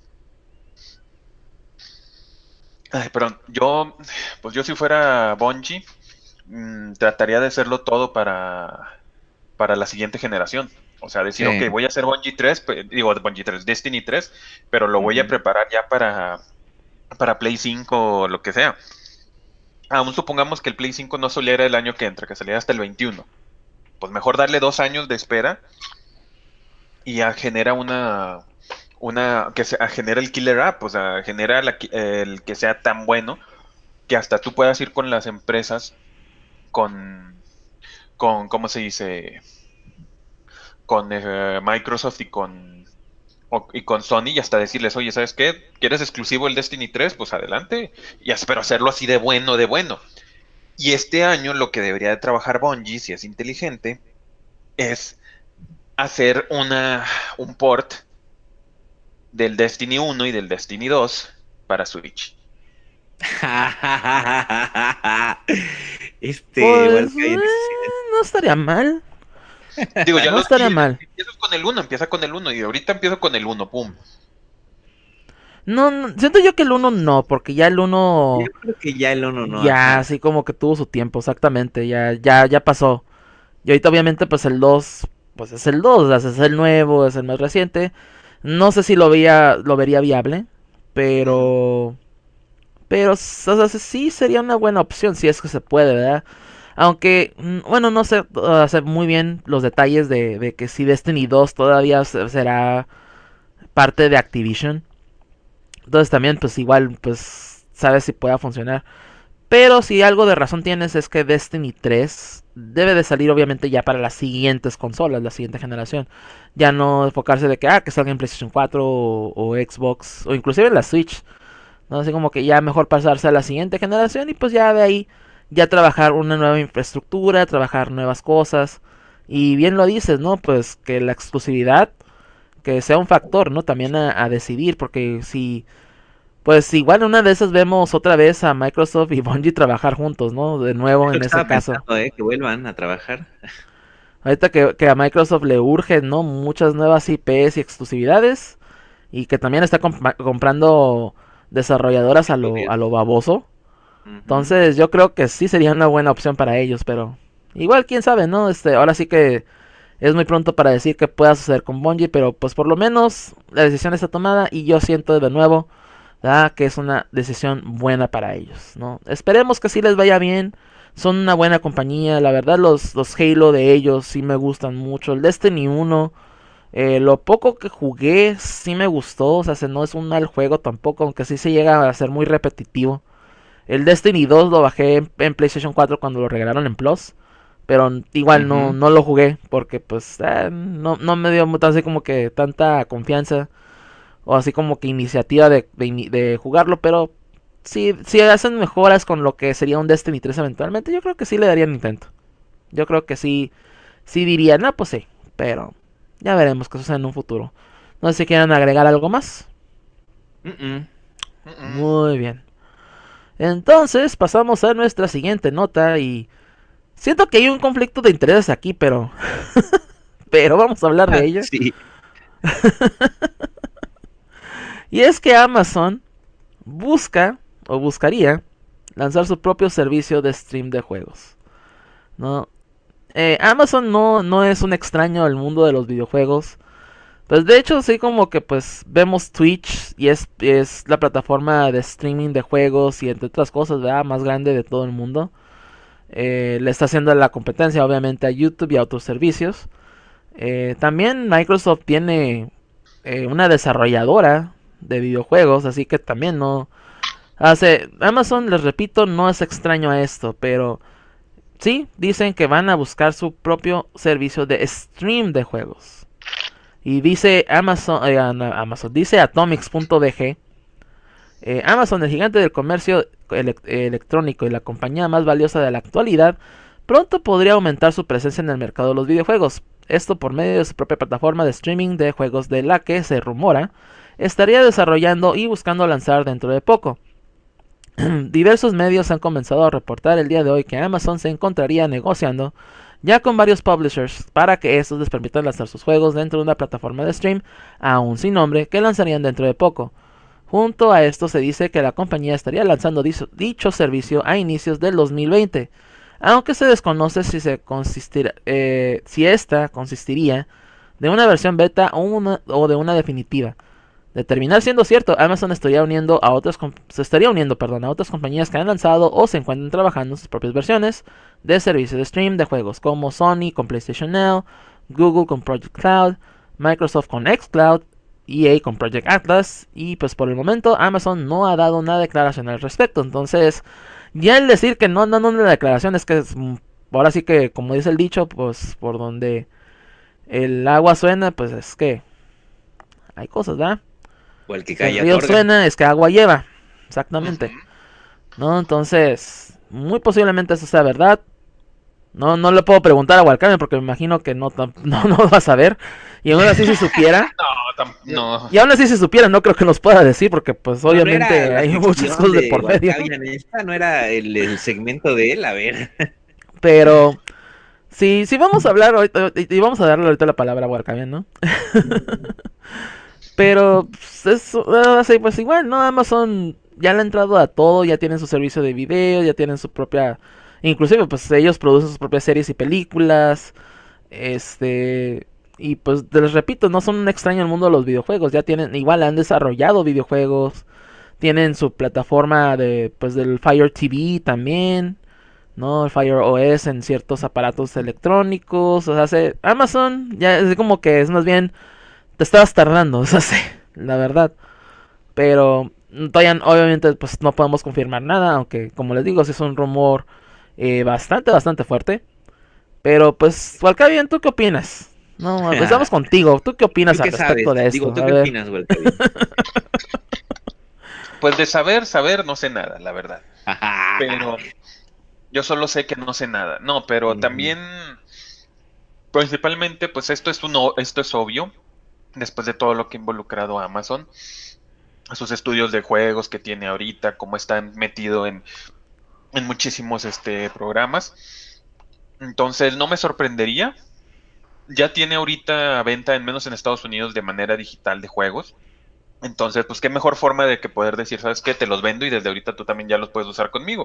Ay, perdón, yo, pues yo si fuera Bungie, mm, trataría de hacerlo todo para, para la siguiente generación. O sea, decir, ok, Sí. voy a hacer Bungie tres, pe- digo Bungie tres, Destiny tres, pero lo voy a Ujú. preparar ya para, para Play cinco o lo que sea. Aún supongamos que el Play cinco no saliera el año que entra, que saliera hasta el veintiuno. Pues mejor darle dos años de espera y ya genera una, una, que se, a- genera el killer app, o sea, genera la qui- el que sea tan bueno que hasta tú puedas ir con las empresas, con, con, ¿cómo se dice? Con eh, Microsoft y con, o- y con Sony y hasta decirles, oye, ¿sabes qué? ¿Quieres exclusivo el Destiny tres? Pues adelante. Y as- pero hacerlo así de bueno, de bueno. Y este año lo que debería de trabajar Bungie, si es inteligente, es hacer una, un port del Destiny uno y del Destiny dos para Switch. Este, igual Pues que hay eh, en ese cine. no estaría mal. Digo, ya No lo estaría y mal. empiezas con el uno, empieza con el uno y ahorita empiezo con el uno, pum. No, no, siento yo que el uno no, porque ya el Yo uno creo que ya el uno no, ya ajá. así como que tuvo su tiempo, exactamente, ya ya ya pasó. Y ahorita obviamente pues el dos pues es el dos, o sea, es el nuevo, es el más reciente. No sé si lo veía, lo vería viable, Ujú. pero pero o sea, sí sería una buena opción si es que se puede, ¿verdad? Aunque, mm, bueno, no sé uh, sé muy bien los detalles de, de que si Destiny dos todavía se- será parte de Activision. Entonces también, pues igual, pues, sabes si pueda funcionar. Pero si algo de razón tienes es que Destiny tres debe de salir obviamente ya para las siguientes consolas, la siguiente generación. Ya no enfocarse de que, ah, que salga en PlayStation cuatro o, o Xbox o inclusive en la Switch. ¿No? Así como que ya mejor pasarse a la siguiente generación y pues ya de ahí ya trabajar una nueva infraestructura, trabajar nuevas cosas. Y bien lo dices, ¿no? Pues que la exclusividad, que sea un factor, ¿no? También a, a decidir, porque si, pues igual en una de esas vemos otra vez a Microsoft y Bungie trabajar juntos, ¿no? De nuevo Es lo en que ese estaba caso. pensando, ¿eh? Que vuelvan a trabajar. Ahorita que, que a Microsoft le urge, ¿no? Muchas nuevas I Ps y exclusividades. Y que también está comp comprando desarrolladoras a lo, a Estudios. lo baboso. Ujú. Entonces yo creo que sí sería una buena opción para ellos, pero igual quién sabe, ¿no? Este, ahora sí que es muy pronto para decir qué pueda suceder con Bungie, pero pues por lo menos la decisión está tomada y yo siento de nuevo, ¿verdad? Que es una decisión buena para ellos, ¿no? Esperemos que sí les vaya bien. Son una buena compañía, la verdad los, los Halo de ellos sí me gustan mucho. El Destiny uno, eh, lo poco que jugué sí me gustó, o sea, se- no es un mal juego tampoco, aunque sí se llega a ser muy repetitivo. El Destiny dos lo bajé en, en PlayStation cuatro cuando lo regalaron en Plus. Pero igual no, Ujú. no lo jugué porque pues eh, no, no me dio mucho así como que tanta confianza o así como que iniciativa de, de, de jugarlo. Pero si, si hacen mejoras con lo que sería un Destiny tres eventualmente, yo creo que sí le darían intento. Yo creo que sí, sí diría, no, pues sí. Pero ya veremos qué sucede en un futuro. No sé si quieren agregar algo más. Mm-mm. Mm-mm. Muy bien. Entonces pasamos a nuestra siguiente nota y siento que hay un conflicto de intereses aquí, pero pero vamos a hablar Ah, de ello. sí. Y es que Amazon busca o buscaría lanzar su propio servicio de stream de juegos. ¿No? Eh, Amazon no, no es un extraño al mundo de los videojuegos. Pues de hecho sí como que pues vemos Twitch y es, es la plataforma de streaming de juegos y entre otras cosas, ¿verdad? Más grande de todo el mundo. Eh, le está haciendo la competencia obviamente a YouTube y a otros servicios. Eh, también Microsoft tiene eh, una desarrolladora de videojuegos, así que también no hace Amazon, les repito, no es extraño a esto, pero sí dicen que van a buscar su propio servicio de stream de juegos. Y dice Amazon, eh, Amazon dice Atomics.bg, eh, Amazon, el gigante del comercio ele electrónico y la compañía más valiosa de la actualidad, pronto podría aumentar su presencia en el mercado de los videojuegos. Esto por medio de su propia plataforma de streaming de juegos de la que se rumora estaría desarrollando y buscando lanzar dentro de poco. Diversos medios han comenzado a reportar el día de hoy que Amazon se encontraría negociando ya con varios publishers para que estos les permitan lanzar sus juegos dentro de una plataforma de stream aún sin nombre que lanzarían dentro de poco. Junto a esto se dice que la compañía estaría lanzando dicho, dicho servicio a inicios del dos mil veinte, aunque se desconoce si, se eh, si esta consistiría de una versión beta o, una, o de una definitiva. De terminar siendo cierto, Amazon estaría uniendo a otras se estaría uniendo, perdón, a otras compañías que han lanzado o se encuentran trabajando en sus propias versiones de servicios de stream de juegos como Sony con PlayStation Now, Google con Project Cloud, Microsoft con xCloud, E A con Project Atlas y pues por el momento Amazon no ha dado una declaración al respecto. Entonces, ya el decir que no dan una declaración es que es, ahora sí que como dice el dicho, pues por donde el agua suena, pues es que hay cosas, ¿verdad? O el que Si el calla río otorga. suena, es que agua lleva. Exactamente. Ujú. ¿No? Entonces, muy posiblemente eso sea verdad. No, no le puedo preguntar a Walcamen porque me imagino que no, no, no va a saber. Y aún así si supiera, No, tam- no. y aún así si supiera no creo que nos pueda decir porque pues No, no era obviamente la hay muchas sección cosas de de por medio. Walcavian esta, no era el, el segmento de él, a ver. Pero sí, sí vamos a hablar ahorita, y vamos a darle ahorita la palabra a Walcamen, ¿no? Pero pues, eso, uh, sí, pues igual, ¿no? Amazon ya le ha entrado a todo, ya tienen su servicio de video, ya tienen su propia Inclusive, pues ellos producen sus propias series y películas. Este... Y pues les repito, no son un extraño al mundo de los videojuegos. Ya tienen, igual han desarrollado videojuegos. Tienen su plataforma de, pues, del Fire T V también. ¿No? El Fire O S en ciertos aparatos electrónicos. O sea, se, Amazon ya es como que es más bien... Te estabas tardando, o sea, sí, la verdad. Pero todavía, obviamente, pues no podemos confirmar nada. Aunque, como les digo, sí es un rumor eh, bastante, bastante fuerte. Pero, pues, Walcavian, ¿tú qué opinas? No, empezamos contigo. ¿Tú qué opinas ¿Tú al qué sabes? respecto de Digo, esto? ¿tú A qué ver. opinas, güey? Kevin? Pues de saber, saber, no sé nada, la verdad. Pero yo solo sé que no sé nada. No, pero Ujú. también, principalmente, pues esto es uno, esto es obvio, después de todo lo que ha involucrado a Amazon, sus estudios de juegos que tiene ahorita, cómo está metido en, en muchísimos este, programas. Entonces, no me sorprendería. Ya tiene ahorita a venta, en menos en Estados Unidos, de manera digital de juegos. Entonces, pues qué mejor forma de que poder decir, ¿sabes qué? Te los vendo y desde ahorita tú también ya los puedes usar conmigo.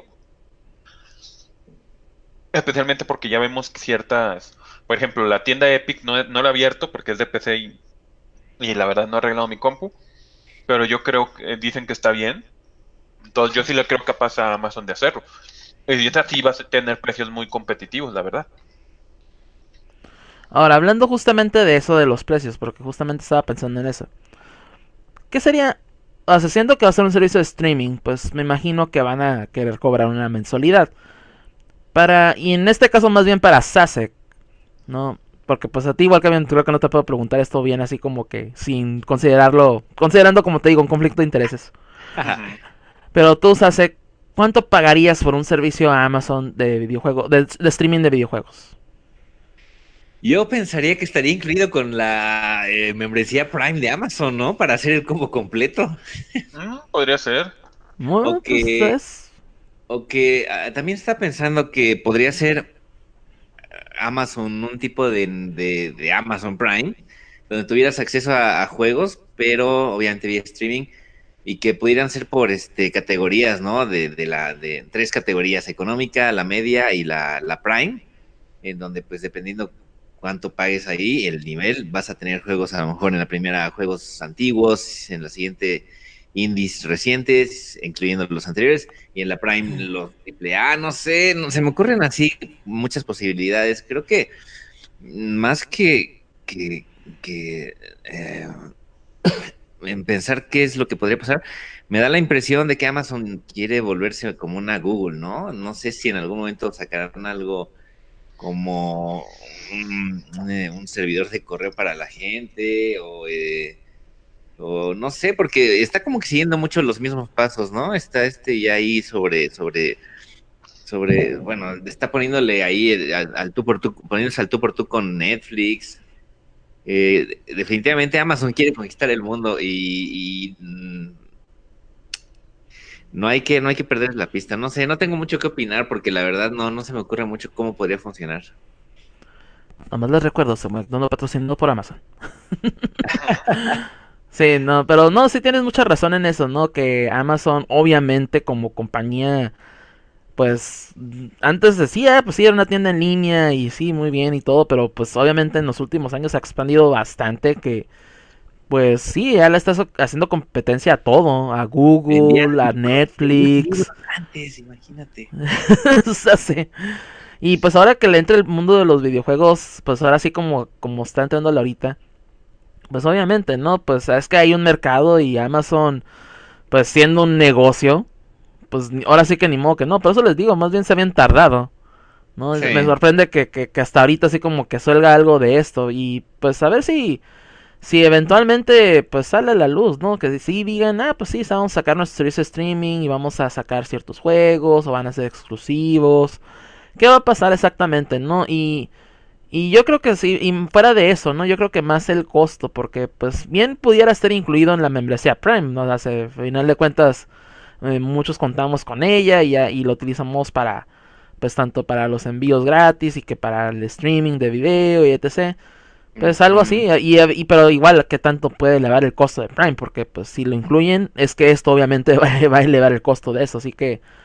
Especialmente porque ya vemos que ciertas, por ejemplo, la tienda Epic no, no la he abierto porque es de P C y, y la verdad no he arreglado mi compu, pero yo creo que eh, dicen que está bien. Entonces yo sí le creo capaz a Amazon de hacerlo. Y esta sí va a tener precios muy competitivos, la verdad. Ahora, hablando justamente de eso de los precios, porque justamente estaba pensando en eso. ¿Qué sería? O sea, siendo que va a ser un servicio de streaming, pues me imagino que van a querer cobrar una mensualidad. Para, y en este caso más bien para SASEC, ¿no? Porque pues a ti igual que bien, creo que no te puedo preguntar esto bien así como que sin considerarlo, considerando como te digo un conflicto de intereses. Ujú. Pero tú SASEC, ¿cuánto pagarías por un servicio a Amazon de videojuegos, de, de streaming de videojuegos? Yo pensaría que estaría incluido con la eh, membresía Prime de Amazon, ¿no? Para hacer el combo completo. Mm, podría ser. Bueno, O pues que, es... o que ah, también está pensando que podría ser Amazon, un tipo de, de- de Amazon Prime, donde tuvieras acceso a, a juegos, pero obviamente vía streaming, y que pudieran ser por este categorías, ¿no? De, de la, de tres categorías: económica, la media y la, la Prime, en donde pues dependiendo cuánto pagues ahí, el nivel, vas a tener juegos a lo mejor en la primera juegos antiguos, en la siguiente indies recientes, incluyendo los anteriores, y en la Prime los triple A, no sé, no, se me ocurren así muchas posibilidades. Creo que más que, que, que eh, en pensar qué es lo que podría pasar, me da la impresión de que Amazon quiere volverse como una Google, ¿no? No sé si en algún momento sacarán algo como un, un, eh, un servidor de correo para la gente o, eh, o no sé, porque está como que siguiendo mucho los mismos pasos, ¿no? Está este ya ahí sobre, sobre, sobre, bueno, está poniéndole ahí el- al, al tú por tú, poniéndose al tú por tú con Netflix. Eh, definitivamente Amazon quiere conquistar el mundo y, y, mm, no hay que, no hay que perder la pista. No sé, no tengo mucho que opinar porque la verdad no, no se me ocurre mucho cómo podría funcionar. Nomás les recuerdo, Samuel, no lo patrocinado por Amazon. Sí, no, pero no, sí tienes mucha razón en eso, ¿no? Que Amazon, obviamente, como compañía, pues antes decía, pues sí, era una tienda en línea y sí, muy bien y todo, pero pues obviamente en los últimos años ha expandido bastante, que pues sí, ya le está so- haciendo competencia a todo, a Vendían Google, a libros, vendían libros Netflix, antes, imagínate. o sea, sí. Y pues ahora que le entra el mundo de los videojuegos, pues ahora sí como, como está entrando ahorita, pues obviamente, ¿no? Pues es que hay un mercado y Amazon, pues siendo un negocio, pues ni- ahora sí que ni modo que no, por eso les digo, más bien se habían tardado, ¿no? Me Sí. sorprende que, que, que hasta ahorita así como que suelga algo de esto y pues a ver si, si eventualmente pues sale a la luz, ¿no? Que sí digan, ah, pues sí, vamos a sacar nuestro servicio de streaming y vamos a sacar ciertos juegos o van a ser exclusivos. ¿Qué va a pasar exactamente, no? Y, y yo creo que sí, y fuera de eso, ¿no? Yo creo que más el costo, porque pues bien pudiera estar incluido en la membresía Prime, ¿no? O sea, al final de cuentas, eh, muchos contamos con ella y, ya- y lo utilizamos para, pues tanto para los envíos gratis y que para el streaming de video y etcétera. Pues algo así, Ujú. y, y- pero igual, ¿qué tanto puede elevar el costo de Prime? Porque pues si lo incluyen, es que esto obviamente va, va a elevar el costo de eso, así que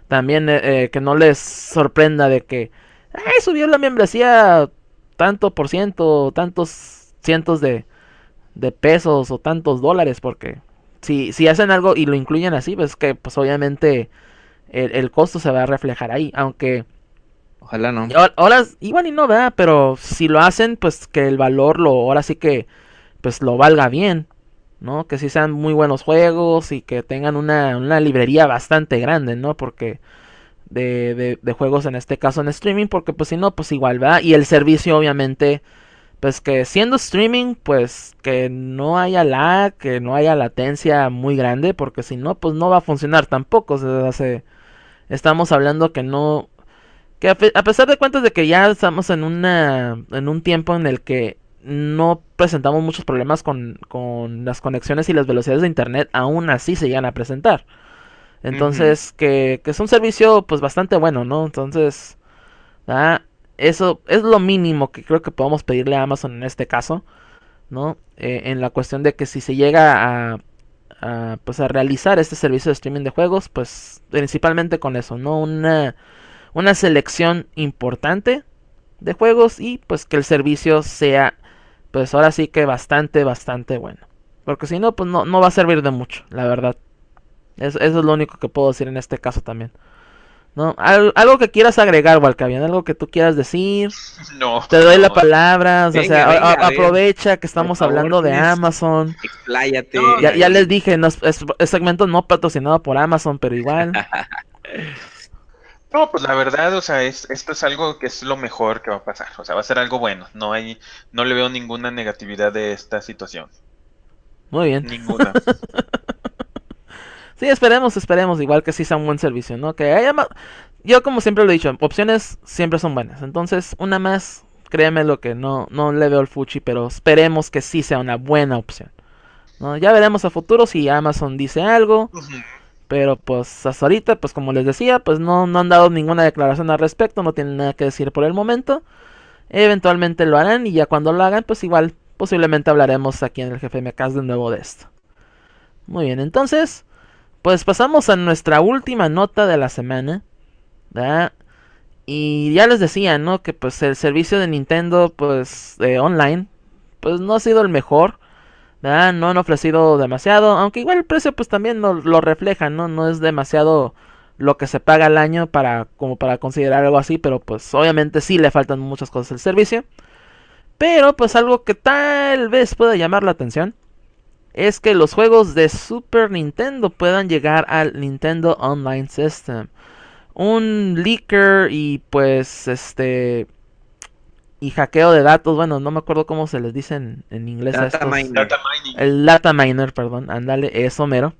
también eh, eh, que no les sorprenda de que "Ay, subió la membresía tanto por ciento, tantos cientos de, de pesos o tantos dólares", porque si, si hacen algo y lo incluyen así, pues que pues obviamente el, el costo se va a reflejar ahí, aunque Ojalá no. ahora igual y no, ¿verdad? Pero si lo hacen, pues que el valor lo, ahora sí que pues lo valga bien, ¿no? Que sí sean muy buenos juegos y que tengan una, una librería bastante grande, ¿no? Porque de, de, de juegos en este caso en streaming, porque pues si no, pues igual, ¿verdad? Y el servicio obviamente, pues que siendo streaming, pues que no haya lag, que no haya latencia muy grande, porque si no, pues no va a funcionar tampoco. O sea, se, estamos hablando que no, que a, a pesar de cuentas de que ya estamos en una, en un tiempo en el que no presentamos muchos problemas con, con las conexiones y las velocidades de internet, aún así se llegan a presentar. Entonces, uh-huh. que, que es un servicio pues bastante bueno, ¿no? Entonces, ¿verdad? Eso es lo mínimo que creo que podemos pedirle a Amazon en este caso, ¿no? Eh, en la cuestión de que si se llega a, a, pues a realizar este servicio de streaming de juegos, pues principalmente con eso, ¿no? Una, una selección importante de juegos y pues que el servicio sea, pues ahora sí que bastante, bastante bueno. Porque si no, pues no, no va a servir de mucho, la verdad. Eso, eso es lo único que puedo decir en este caso también. ¿No? Al, algo que quieras agregar, Walcavian, algo que tú quieras decir. No. Te doy no. la palabra. Venga, o sea, venga, a, a aprovecha ver, que estamos favor, hablando de tienes... Amazon. Expláyate. No, ya, ya les dije, no, es, es segmento no patrocinado por Amazon, pero igual. No, pues la verdad, o sea, es, esto es algo que es lo mejor que va a pasar. O sea, va a ser algo bueno. No hay, no le veo ninguna negatividad de esta situación. Muy bien. Ninguna. Sí, esperemos, esperemos, igual que sí sea un buen servicio, ¿no? Que haya más... Yo como siempre lo he dicho, opciones siempre son buenas. Entonces, una más, créeme lo que no, no le veo el fuchi, pero esperemos que sí sea una buena opción, ¿no? Ya veremos a futuro si Amazon dice algo. Uh-huh. Pero pues hasta ahorita, pues como les decía, pues no, no han dado ninguna declaración al respecto, no tienen nada que decir por el momento. Eventualmente lo harán y ya cuando lo hagan, pues igual posiblemente hablaremos aquí en el G F M Cast de nuevo de esto. Muy bien, entonces, pues pasamos a nuestra última nota de la semana, ¿verdad? Y ya les decía, ¿no? Que pues el servicio de Nintendo, pues eh, online, pues no ha sido el mejor. ¿verdad? No han ofrecido demasiado, aunque igual el precio pues también lo, lo refleja, ¿no? No es demasiado lo que se paga al año para como para considerar algo así, pero pues obviamente sí le faltan muchas cosas al servicio. Pero pues algo que tal vez pueda llamar la atención es que los juegos de Super Nintendo puedan llegar al Nintendo Online System. Un leaker y pues este y hackeo de datos, bueno, no me acuerdo cómo se les dice en, en inglés data a estos. Miner. Data mining. El data miner, perdón, ándale, eso mero.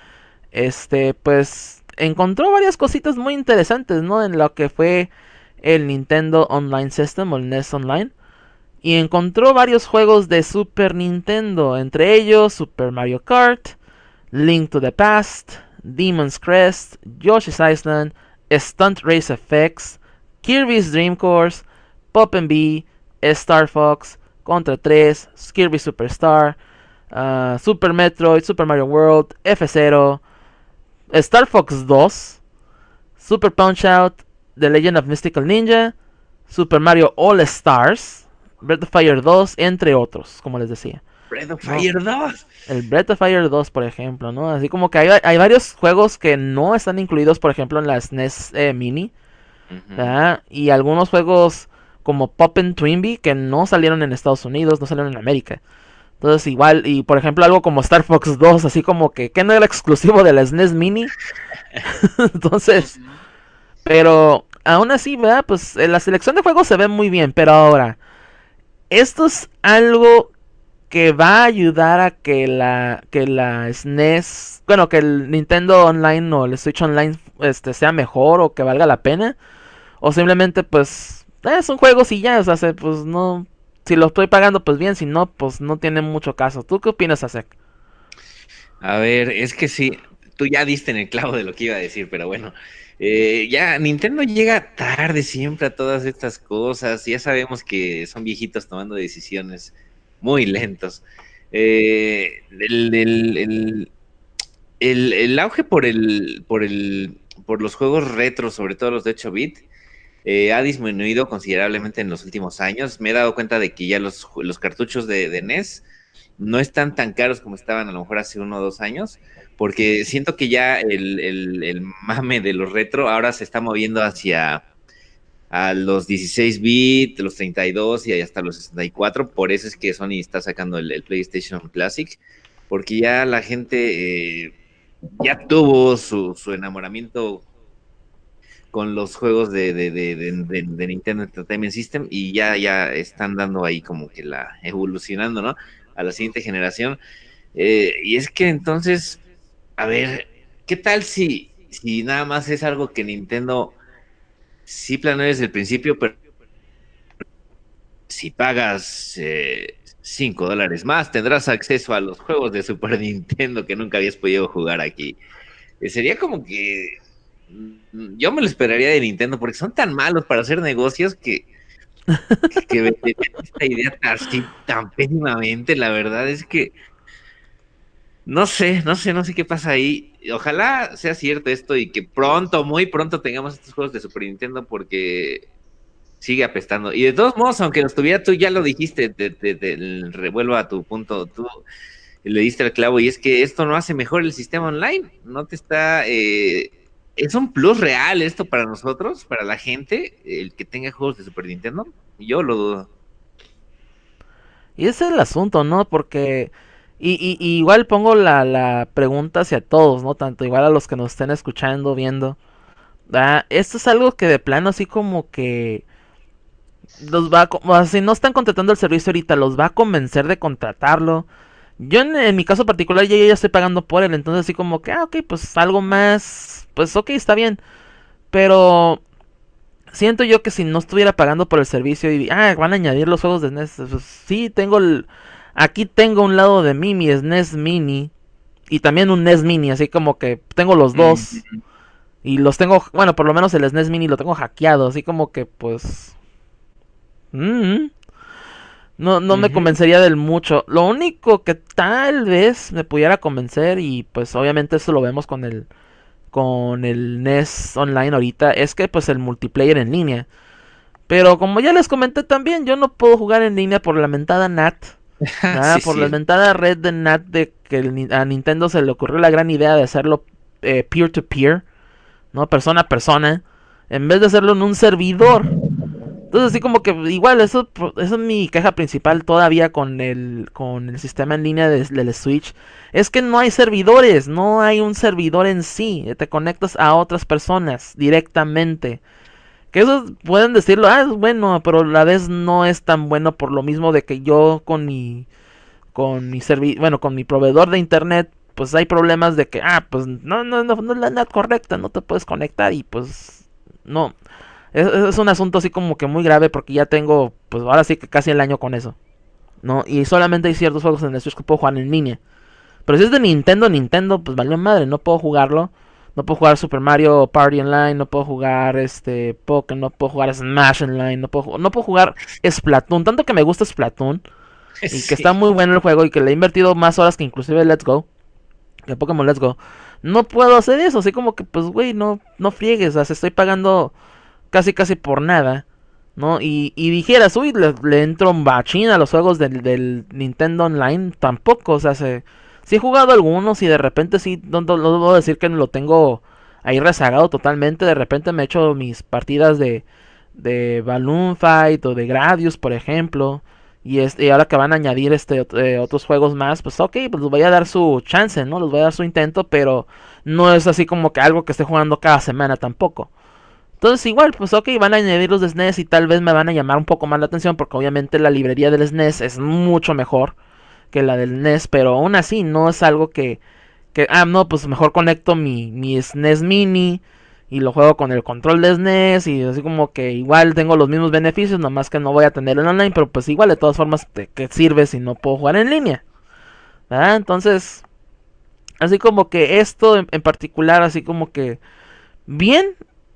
Este, pues encontró varias cositas muy interesantes, ¿no? En lo que fue el Nintendo Online System o el N E S Online. Y encontró varios juegos de Super Nintendo, entre ellos Super Mario Kart, Link to the Past, Demon's Crest, Yoshi's Island, Stunt Race F X, Kirby's Dream Course, Pop and B, Star Fox, Contra tres, Kirby Superstar, uh, Super Metroid, Super Mario World, F Zero, Star Fox dos, Super Punch Out, The Legend of Mystical Ninja, Super Mario All Stars, Breath of Fire dos, entre otros, como les decía. Breath of Fire ¿no? dos. El Breath of Fire dos, por ejemplo, ¿no? Así como que hay, hay varios juegos que no están incluidos, por ejemplo, en la S N E S eh, Mini. Uh-huh. ¿verdad? Y algunos juegos como Poppin' Twinbee que no salieron en Estados Unidos, no salieron en América. Entonces igual, y por ejemplo algo como Star Fox dos, así como que, que no era exclusivo de la S N E S Mini. Entonces, pero aún así, ¿verdad? Pues la selección de juegos se ve muy bien, pero ahora, esto es algo que va a ayudar a que la que la S N E S, bueno, que el Nintendo Online o el Switch Online este sea mejor o que valga la pena, o simplemente pues es un juego si ya, o sea, se, pues no, si lo estoy pagando pues bien, si no pues no tiene mucho caso. ¿Tú qué opinas, Asek? A ver, es que sí, tú ya diste en el clavo de lo que iba a decir, pero bueno, eh, ya Nintendo llega tarde siempre a todas estas cosas, ya sabemos que son viejitos tomando decisiones muy lentos. Eh, el, el, el, el, el auge por el, por el por los juegos retro, sobre todo los de ocho bit, eh, ha disminuido considerablemente en los últimos años. Me he dado cuenta de que ya los, los cartuchos de, de N E S no están tan caros como estaban a lo mejor hace uno o dos años, porque siento que ya el, el, el mame de los retro ahora se está moviendo hacia a los dieciséis bits, los treinta y dos y hasta los sesenta y cuatro. Por eso es que Sony está sacando el, el PlayStation Classic, porque ya la gente eh, ya tuvo su, su enamoramiento con los juegos de, de, de, de, de, de Nintendo Entertainment System, y ya, ya están dando ahí como que la evolucionando, ¿no? A la siguiente generación. Eh, y es que entonces, a ver, ¿qué tal si, si nada más es algo que Nintendo sí planeó desde el principio, pero si pagas eh, cinco dólares más, tendrás acceso a los juegos de Super Nintendo que nunca habías podido jugar aquí? Eh, sería como que mm, yo me lo esperaría de Nintendo, porque son tan malos para hacer negocios que, que, que venderían esta idea así tan pésimamente. La verdad es que no sé, no sé, no sé qué pasa ahí. Ojalá sea cierto esto y que pronto, muy pronto tengamos estos juegos de Super Nintendo, porque sigue apestando. Y de todos modos, aunque los tuviera, tú ya lo dijiste, te, te, te revuelvo a tu punto, tú le diste al clavo, y es que esto no hace mejor el sistema online, no te está... Eh, es un plus real esto para nosotros, para la gente, el que tenga juegos de Super Nintendo. Yo lo dudo. Y ese es el asunto, ¿no? Porque... Y, y, y igual pongo la, la pregunta hacia todos, ¿no? Tanto igual a los que nos estén escuchando, viendo. ¿Verdad? Esto es algo que de plano así como que... Los va a... co- O sea, si no están contratando el servicio ahorita, los va a convencer de contratarlo. Yo en, en mi caso particular ya, ya estoy pagando por él. Entonces así como que, ah, ok, pues algo más... Pues ok, está bien. Pero... Siento yo que si no estuviera pagando por el servicio y ah, van a añadir los juegos de S N E S, pues, sí, tengo el aquí tengo a un lado de mí mi S N E S Mini y también un N E S Mini, así como que tengo los dos Mm, y los tengo, bueno, por lo menos el S N E S Mini lo tengo hackeado, así como que pues mm, no no me ujú. convencería del mucho. Lo único que tal vez me pudiera convencer y pues obviamente eso lo vemos con el con el N E S Online ahorita es que pues el multiplayer en línea. Pero como ya les comenté también, yo no puedo jugar en línea por la mentada N A T. Nada, Sí, por la sí. mentada red de N A T de que el a Nintendo se le ocurrió la gran idea de hacerlo eh, peer to peer, ¿no? Persona a persona, en vez de hacerlo en un servidor. Entonces así como que igual eso, eso es mi queja principal todavía con el con el sistema en línea de- del Switch. Es que no hay servidores, no hay un servidor en sí. Te conectas a otras personas directamente. Que eso pueden decirlo, ah, es bueno, pero a la vez no es tan bueno por lo mismo de que yo con mi con mi servi bueno, con mi proveedor de internet, pues hay problemas de que, ah, pues no no no, no es la net correcta, no te puedes conectar y pues no. Es, es un asunto así como que muy grave porque ya tengo, pues ahora sí que casi el año con eso, ¿no? Y solamente hay ciertos juegos en el Switch que puedo jugar en línea. Pero si es de Nintendo, Nintendo, pues valió madre, no puedo jugarlo. No puedo jugar Super Mario Party Online, no puedo jugar este Pokémon, no puedo jugar Smash Online, no puedo, no puedo jugar Splatoon, tanto que me gusta Splatoon y que está Sí. muy bueno el juego y que le he invertido más horas que inclusive Let's Go, que Pokémon Let's Go. No puedo hacer eso, así como que pues güey, no no friegues, o sea, estoy pagando casi casi por nada, ¿no? Y, y dijeras, uy, le, le entro un bachín a los juegos del, del Nintendo Online, tampoco, o sea, se, sí he jugado algunos y de repente sí, no, no, no debo decir que lo tengo ahí rezagado totalmente, de repente me he hecho mis partidas de, de Balloon Fight o de Gradius, por ejemplo, y, este, y ahora que van a añadir este eh, otros juegos más, pues ok, pues les voy a dar su chance, ¿no? Les voy a dar su intento, pero no es así como que algo que esté jugando cada semana tampoco. Entonces igual, pues ok, van a añadir los de S N E S y tal vez me van a llamar un poco más la atención porque obviamente la librería del S N E S es mucho mejor que la del N E S, pero aún así no es algo que, que ah, no, pues mejor conecto mi, mi S N E S Mini y lo juego con el control de S N E S y así como que igual tengo los mismos beneficios, nomás que no voy a tener el online, pero pues igual de todas formas, ¿de qué sirve si no puedo jugar en línea? ¿Verdad? Entonces, así como que esto en, en particular, así como que bien,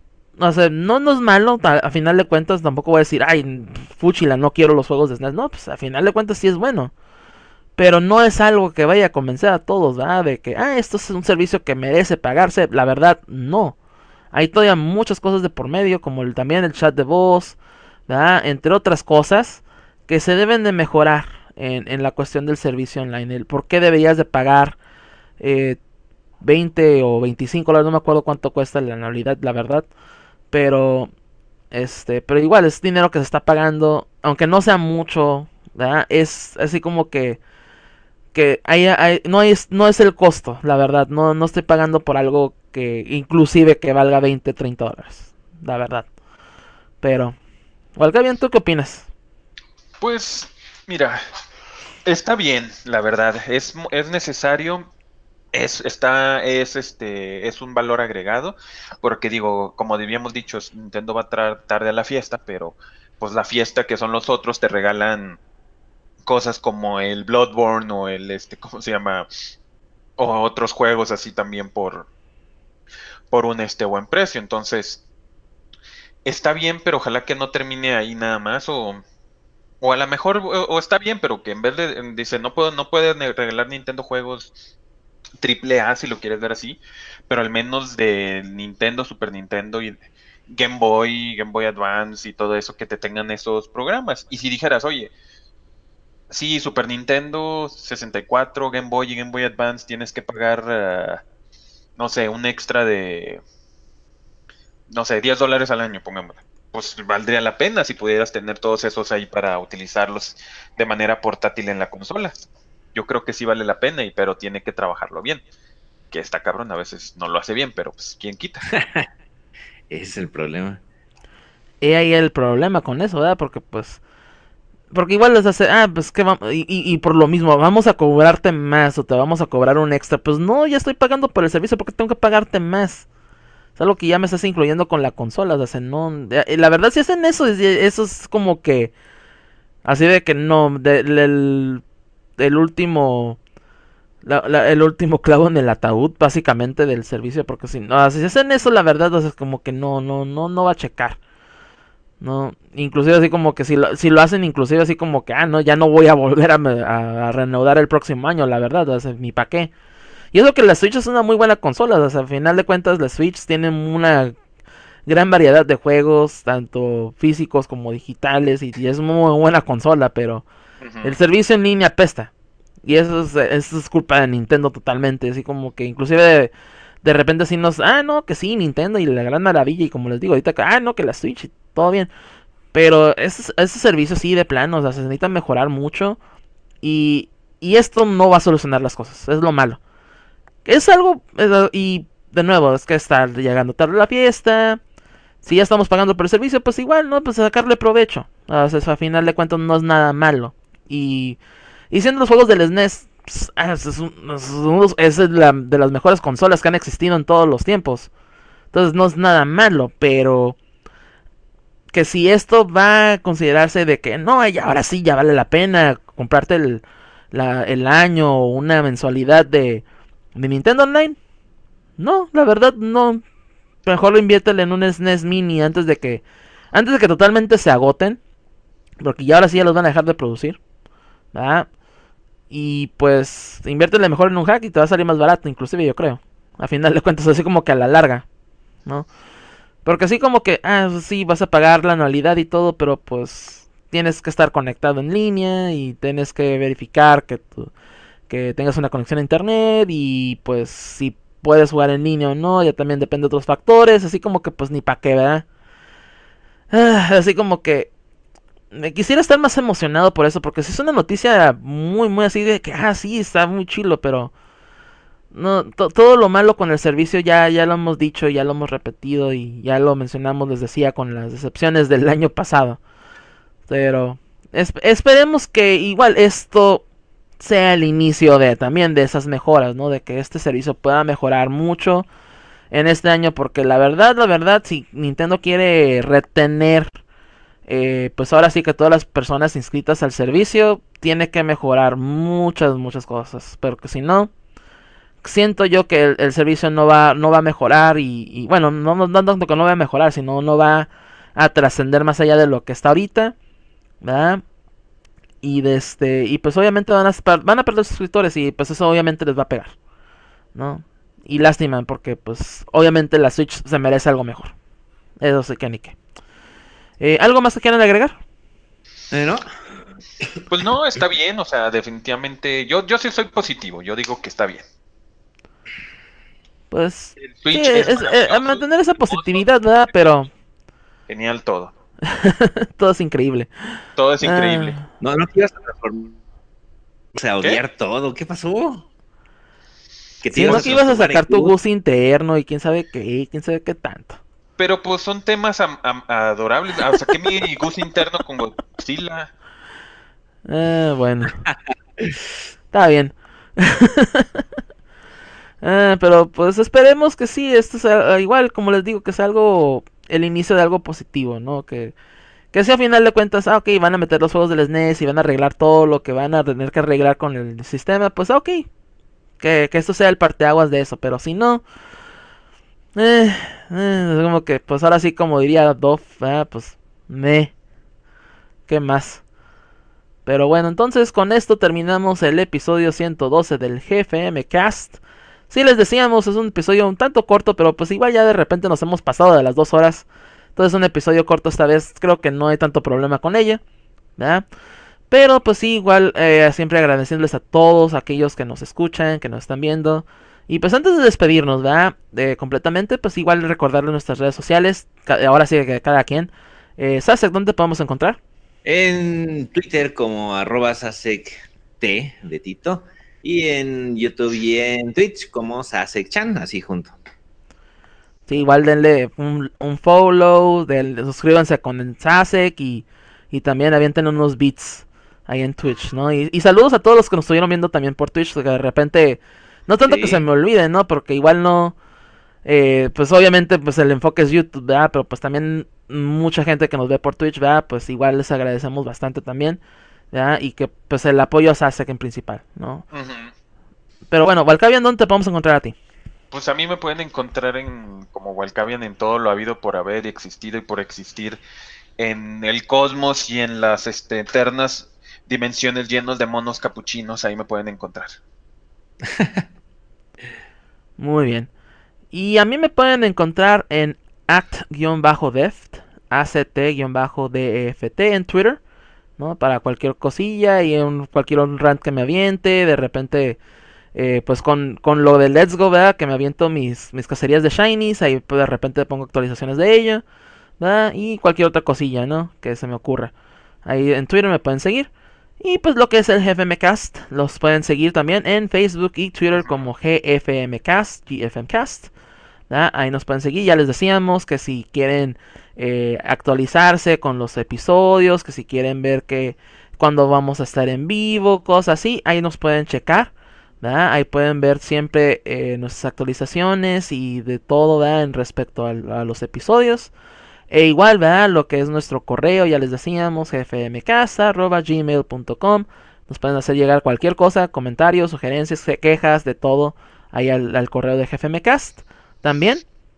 o sea, no, no es malo, a, a final de cuentas tampoco voy a decir, ay, fúchila, no quiero los juegos de S N E S. No, pues a final de cuentas sí es bueno. Pero no es algo que vaya a convencer a todos, ¿verdad? De que, ah, esto es un servicio que merece pagarse. La verdad, no. Hay todavía muchas cosas de por medio, como el, también el chat de voz, ¿verdad? Entre otras cosas que se deben de mejorar en, en la cuestión del servicio online. El por qué deberías de pagar eh, veinte o veinticinco dólares, no me acuerdo cuánto cuesta la anualidad, la verdad. Pero, este, pero igual es dinero que se está pagando, aunque no sea mucho, ¿verdad? Es así como que que hay, hay- no es no es el costo, la verdad. No, no estoy pagando por algo que inclusive que valga veinte treinta dólares, la verdad. Pero, Valga bien, ¿tú qué opinas? Pues, mira, está bien, la verdad. Es, mu- es necesario. Es, está, es este, es un valor agregado, porque digo, como habíamos dicho, es- Nintendo va a traer tarde a la fiesta, pero pues la fiesta que son los otros te regalan cosas como el Bloodborne o el este, ¿cómo se llama? O otros juegos así también por, por un este buen precio. Entonces, está bien, pero ojalá que no termine ahí nada más, o, o a lo mejor, o, o está bien, pero que en vez de, dice, no puedo, no pueden regalar Nintendo juegos triple A si lo quieres ver así, pero al menos de Nintendo, Super Nintendo y Game Boy, Game Boy Advance y todo eso, que te tengan esos programas. Y si dijeras, oye, sí, Super Nintendo, sesenta y cuatro, Game Boy y Game Boy Advance, tienes que pagar, eh, no sé, un extra de, no sé, diez dólares al año, pongámosle. Pues valdría la pena si pudieras tener todos esos ahí para utilizarlos de manera portátil en la consola. Yo creo que sí vale la pena, y, pero tiene que trabajarlo bien. Que está cabrón, a veces no lo hace bien, pero pues quién quita. Ese es el problema. Y ahí el problema con eso, ¿verdad? Porque pues porque igual les hace, ah, pues que vamos, y, y, y por lo mismo, vamos a cobrarte más o te vamos a cobrar un extra. Pues no, ya estoy pagando por el servicio, porque tengo que pagarte más. Es algo que ya me estás incluyendo con la consola. O sea, no, ya- la verdad, si hacen eso, es- eso es como que así de que no, de- el, el último, la- la- el último clavo en el ataúd, básicamente, del servicio. Porque si no, si hacen eso, la verdad, o sea, es como que no, no, no, no va a checar. No, inclusive así como que si lo, si lo hacen, inclusive así como que, ah, no, ya no voy a volver a, me- a, a reanudar el próximo año, la verdad, o sea, ni pa' qué. Y eso que la Switch es una muy buena consola, o sea, al final de cuentas la Switch tiene una gran variedad de juegos, tanto físicos como digitales, y, y es muy buena consola, pero el Ujú. servicio en línea apesta. Y eso es, eso es culpa de Nintendo totalmente, así como que inclusive de, de repente así nos, ah, no, que sí, Nintendo y la gran maravilla, y como les digo ahorita, que, ah, no, que la Switch y todo bien. Pero ese, ese servicio sí, de plano, o sea, se necesita mejorar mucho. Y, y esto no va a solucionar las cosas, es lo malo. Es algo, es- y de nuevo, es que está llegando tarde la fiesta. Si ya estamos pagando por el servicio, pues igual, ¿no? Pues sacarle provecho. O sea, a final de cuentas no es nada malo. Y, y siendo los juegos del S N E S, pues, ah, es, es un- es un- es la- de las mejores consolas que han existido en todos los tiempos. Entonces no es nada malo, pero que si esto va a considerarse de que no, ya, ahora sí ya vale la pena comprarte el, la, el año o una mensualidad de, de Nintendo Online, no, la verdad no. Mejor lo inviértele en un S N E S Mini antes de que antes de que totalmente se agoten, porque ya ahora sí ya los van a dejar de producir, ¿verdad? Y pues inviértele mejor en un hack y te va a salir más barato, inclusive yo creo. A final de cuentas, así como que a la larga, ¿no? Porque así como que, ah, sí, vas a pagar la anualidad y todo, pero pues tienes que estar conectado en línea y tienes que verificar que, tu, que tengas una conexión a internet y pues si puedes jugar en línea o no, ya también depende de otros factores, así como que pues ni pa' qué, ¿verdad? Ah, así como que me quisiera estar más emocionado por eso, porque si es una noticia muy, muy así de que, ah, sí, está muy chilo, pero no, to- todo lo malo con el servicio ya, ya lo hemos dicho, ya lo hemos repetido y ya lo mencionamos, les decía, con las decepciones del año pasado. Pero es- esperemos que igual esto sea el inicio de también de esas mejoras, ¿no? De que este servicio pueda mejorar mucho en este año, porque la verdad, la verdad, si Nintendo quiere retener, eh, pues ahora sí que todas las personas inscritas al servicio, tiene que mejorar muchas, muchas cosas, pero que si no siento yo que el, el servicio no va no va a mejorar y, y bueno, no, no no tanto que no va a mejorar, sino no va a trascender más allá de lo que está ahorita, ¿verdad? Y de este y pues obviamente van a van a perder suscriptores y pues eso obviamente les va a pegar, ¿no? y lástima, porque pues obviamente la Switch se merece algo mejor. Eso sí que ni qué. Eh, ¿Algo más que quieran agregar? ¿Eh, ¿No? Pues no, está bien, o sea, definitivamente, yo, yo sí soy positivo, yo digo que está bien. Pues El sí, Switch es es, eh, a maravilloso, mantener esa hermoso, positividad, ¿verdad? Pero genial todo, todo es increíble. todo es increíble. Ah, No, no quieras transformar, o sea, ¿Qué? odiar todo. ¿Qué pasó? Que te si ibas no a que ibas a transformar en sacar tu Groot. gusto interno y quién sabe qué, quién sabe qué tanto. Pero pues son temas am- am- adorables, ah, saqué mi gusto interno con Godzilla. Ah, bueno, está bien. Ah, pero pues esperemos que sí, esto sea igual, como les digo, que sea algo, el inicio de algo positivo, ¿no? Que, que sea a final de cuentas, ah, ok, van a meter los juegos del S N E S y van a arreglar todo lo que van a tener que arreglar con el sistema, pues ah, ok, que, que esto sea el parteaguas de eso, pero si no, eh, eh, es como que, pues ahora sí, como diría Dove, ah, pues, me, ¿qué más? Pero bueno, entonces con esto terminamos el episodio ciento doce del G F M Cast. Sí, les decíamos, es un episodio un tanto corto, pero pues igual ya de repente nos hemos pasado de las dos horas. Entonces un episodio corto esta vez, creo que no hay tanto problema con ella, ¿verdad? Pero pues sí, igual eh, siempre agradeciéndoles a todos aquellos que nos escuchan, que nos están viendo. Y pues antes de despedirnos, ¿verdad? Eh, completamente, pues igual recordarles nuestras redes sociales. Ca- Ahora sí que cada quien. Eh, Sasek, ¿dónde te podemos encontrar? En Twitter como arroba sasect de Tito. Y en YouTube y en Twitch como Sasek-chan, así junto. Sí, igual denle un, un follow, del, suscríbanse con el Sasek y, y también avienten unos beats ahí en Twitch, ¿no? Y, y saludos a todos los que nos estuvieron viendo también por Twitch, que de repente, no tanto que se Sí. me olvide, ¿no? Porque igual no, eh, pues obviamente pues el enfoque es YouTube, ¿verdad? Pero pues también mucha gente que nos ve por Twitch, ¿verdad? Pues igual les agradecemos bastante también, ¿verdad? Y que pues el apoyo a Sasek en principal, ¿no? Ujú. Pero bueno, Valkavian, ¿dónde te podemos encontrar a ti? Pues a mí me pueden encontrar en como Walcavian en todo lo habido por haber y existido y por existir en el cosmos y en las este, eternas dimensiones llenos de monos capuchinos, ahí me pueden encontrar. Muy bien. Y a mí me pueden encontrar en act-deft, A-C-T-D-E-F-T en Twitter, ¿no? Para cualquier cosilla y en cualquier rant que me aviente, de repente, eh, pues con, con lo de Let's Go, ¿verdad? Que me aviento mis, mis cacerías de Shinies, ahí pues de repente pongo actualizaciones de ello, ¿verdad? Y cualquier otra cosilla, ¿no? Que se me ocurra. Ahí en Twitter me pueden seguir. Y pues lo que es el G F M Cast, los pueden seguir también en Facebook y Twitter como G F M Cast, G F M Cast. ¿verdad? Ahí nos pueden seguir. Ya les decíamos que si quieren eh, actualizarse con los episodios, que si quieren ver que cuando vamos a estar en vivo, cosas así, ahí nos pueden checar. ¿verdad? Ahí pueden ver siempre eh, nuestras actualizaciones y de todo ¿verdad? En respecto a, a los episodios. E igual, ¿verdad? Lo que es nuestro correo, ya les decíamos, gfmcasa arroba gmail punto com. Nos pueden hacer llegar cualquier cosa, comentarios, sugerencias, quejas, de todo, ahí al, al correo de gfmcast. También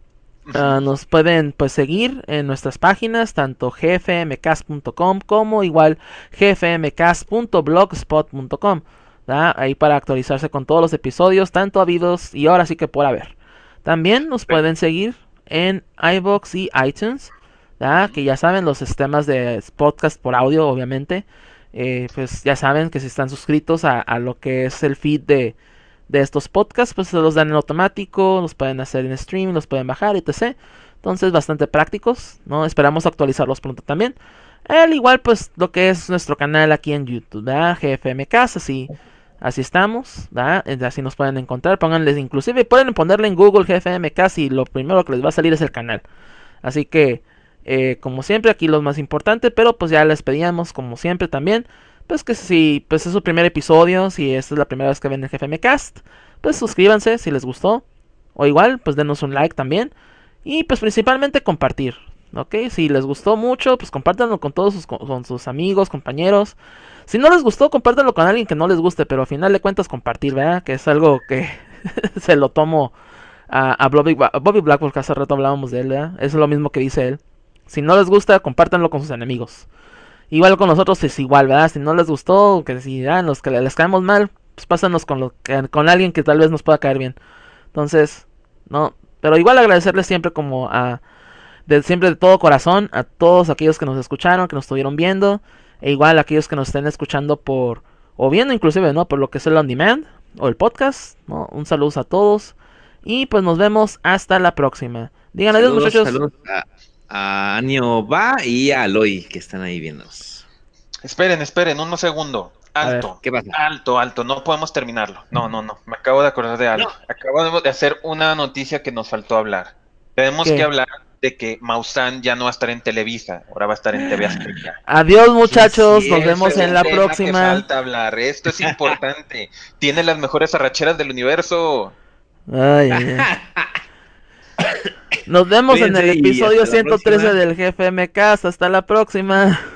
uh, nos pueden pues seguir en nuestras páginas, tanto gfmcast punto com como igual gfmcast punto blogspot punto com. Ahí para actualizarse con todos los episodios, tanto habidos y ahora sí que por haber. También nos pueden seguir en iVoox y iTunes, ¿verdad? Que ya saben, los sistemas de podcast por audio, obviamente. Eh, pues ya saben que si están suscritos a, a lo que es el feed de, de estos podcasts, pues se los dan en automático, los pueden hacer en stream, los pueden bajar, etcétera. Entonces, bastante prácticos, ¿no? Esperamos actualizarlos pronto también. Al igual, pues, lo que es nuestro canal aquí en YouTube, ¿verdad? G F M K, así, así estamos, ¿verdad? Así nos pueden encontrar. Pónganles, inclusive, pueden ponerle en Google G F M K y lo primero que les va a salir es el canal. Así que, eh, como siempre, aquí lo más importante, pero pues ya les pedíamos, como siempre también, pues que si pues es su primer episodio, si esta es la primera vez que ven el G F M Cast, pues suscríbanse si les gustó. O igual, pues denos un like también. Y pues principalmente compartir. ¿Ok? Si les gustó mucho, pues compártanlo con todos sus, con sus amigos, compañeros. Si no les gustó, compártanlo con alguien que no les guste, pero al final de cuentas compartir, ¿verdad? Que es algo que se lo tomo a, a Bobby, a Bobby Black, porque hace rato hablábamos de él, ¿verdad? Es lo mismo que dice él. Si no les gusta, compártanlo con sus enemigos. Igual con nosotros es igual, ¿verdad? Si no les gustó, que si ah, los que les caemos mal, pues pásanos con, lo, con alguien que tal vez nos pueda caer bien. Entonces, no, pero igual agradecerles siempre como a, de siempre de todo corazón, a todos aquellos que nos escucharon, que nos estuvieron viendo, e igual a aquellos que nos estén escuchando por, o viendo inclusive, ¿no? Por lo que es el on demand, o el podcast, ¿no? Un saludo a todos, y pues nos vemos hasta la próxima. Digan adiós, Saludos, muchachos. saludos a, a Anio Va y a Aloy, que están ahí viéndonos. Esperen, esperen, un segundo. A ver, Alto, ¿qué pasa? alto, alto, no podemos terminarlo. No, no, no, me acabo de acordar de algo. No. Acabo de hacer una noticia que nos faltó hablar. Tenemos ¿Qué? que hablar de que Maussan ya no va a estar en Televisa, ahora va a estar en T V Azteca. Adiós, muchachos, Sí, nos ese vemos Este es en un la tema próxima. que falta hablar. Esto es importante. Tiene las mejores arracheras del universo. Ay, ay, ay. Nos vemos en el Cuídense y episodio hasta la ciento trece próxima. del G F M Cast. Hasta la próxima.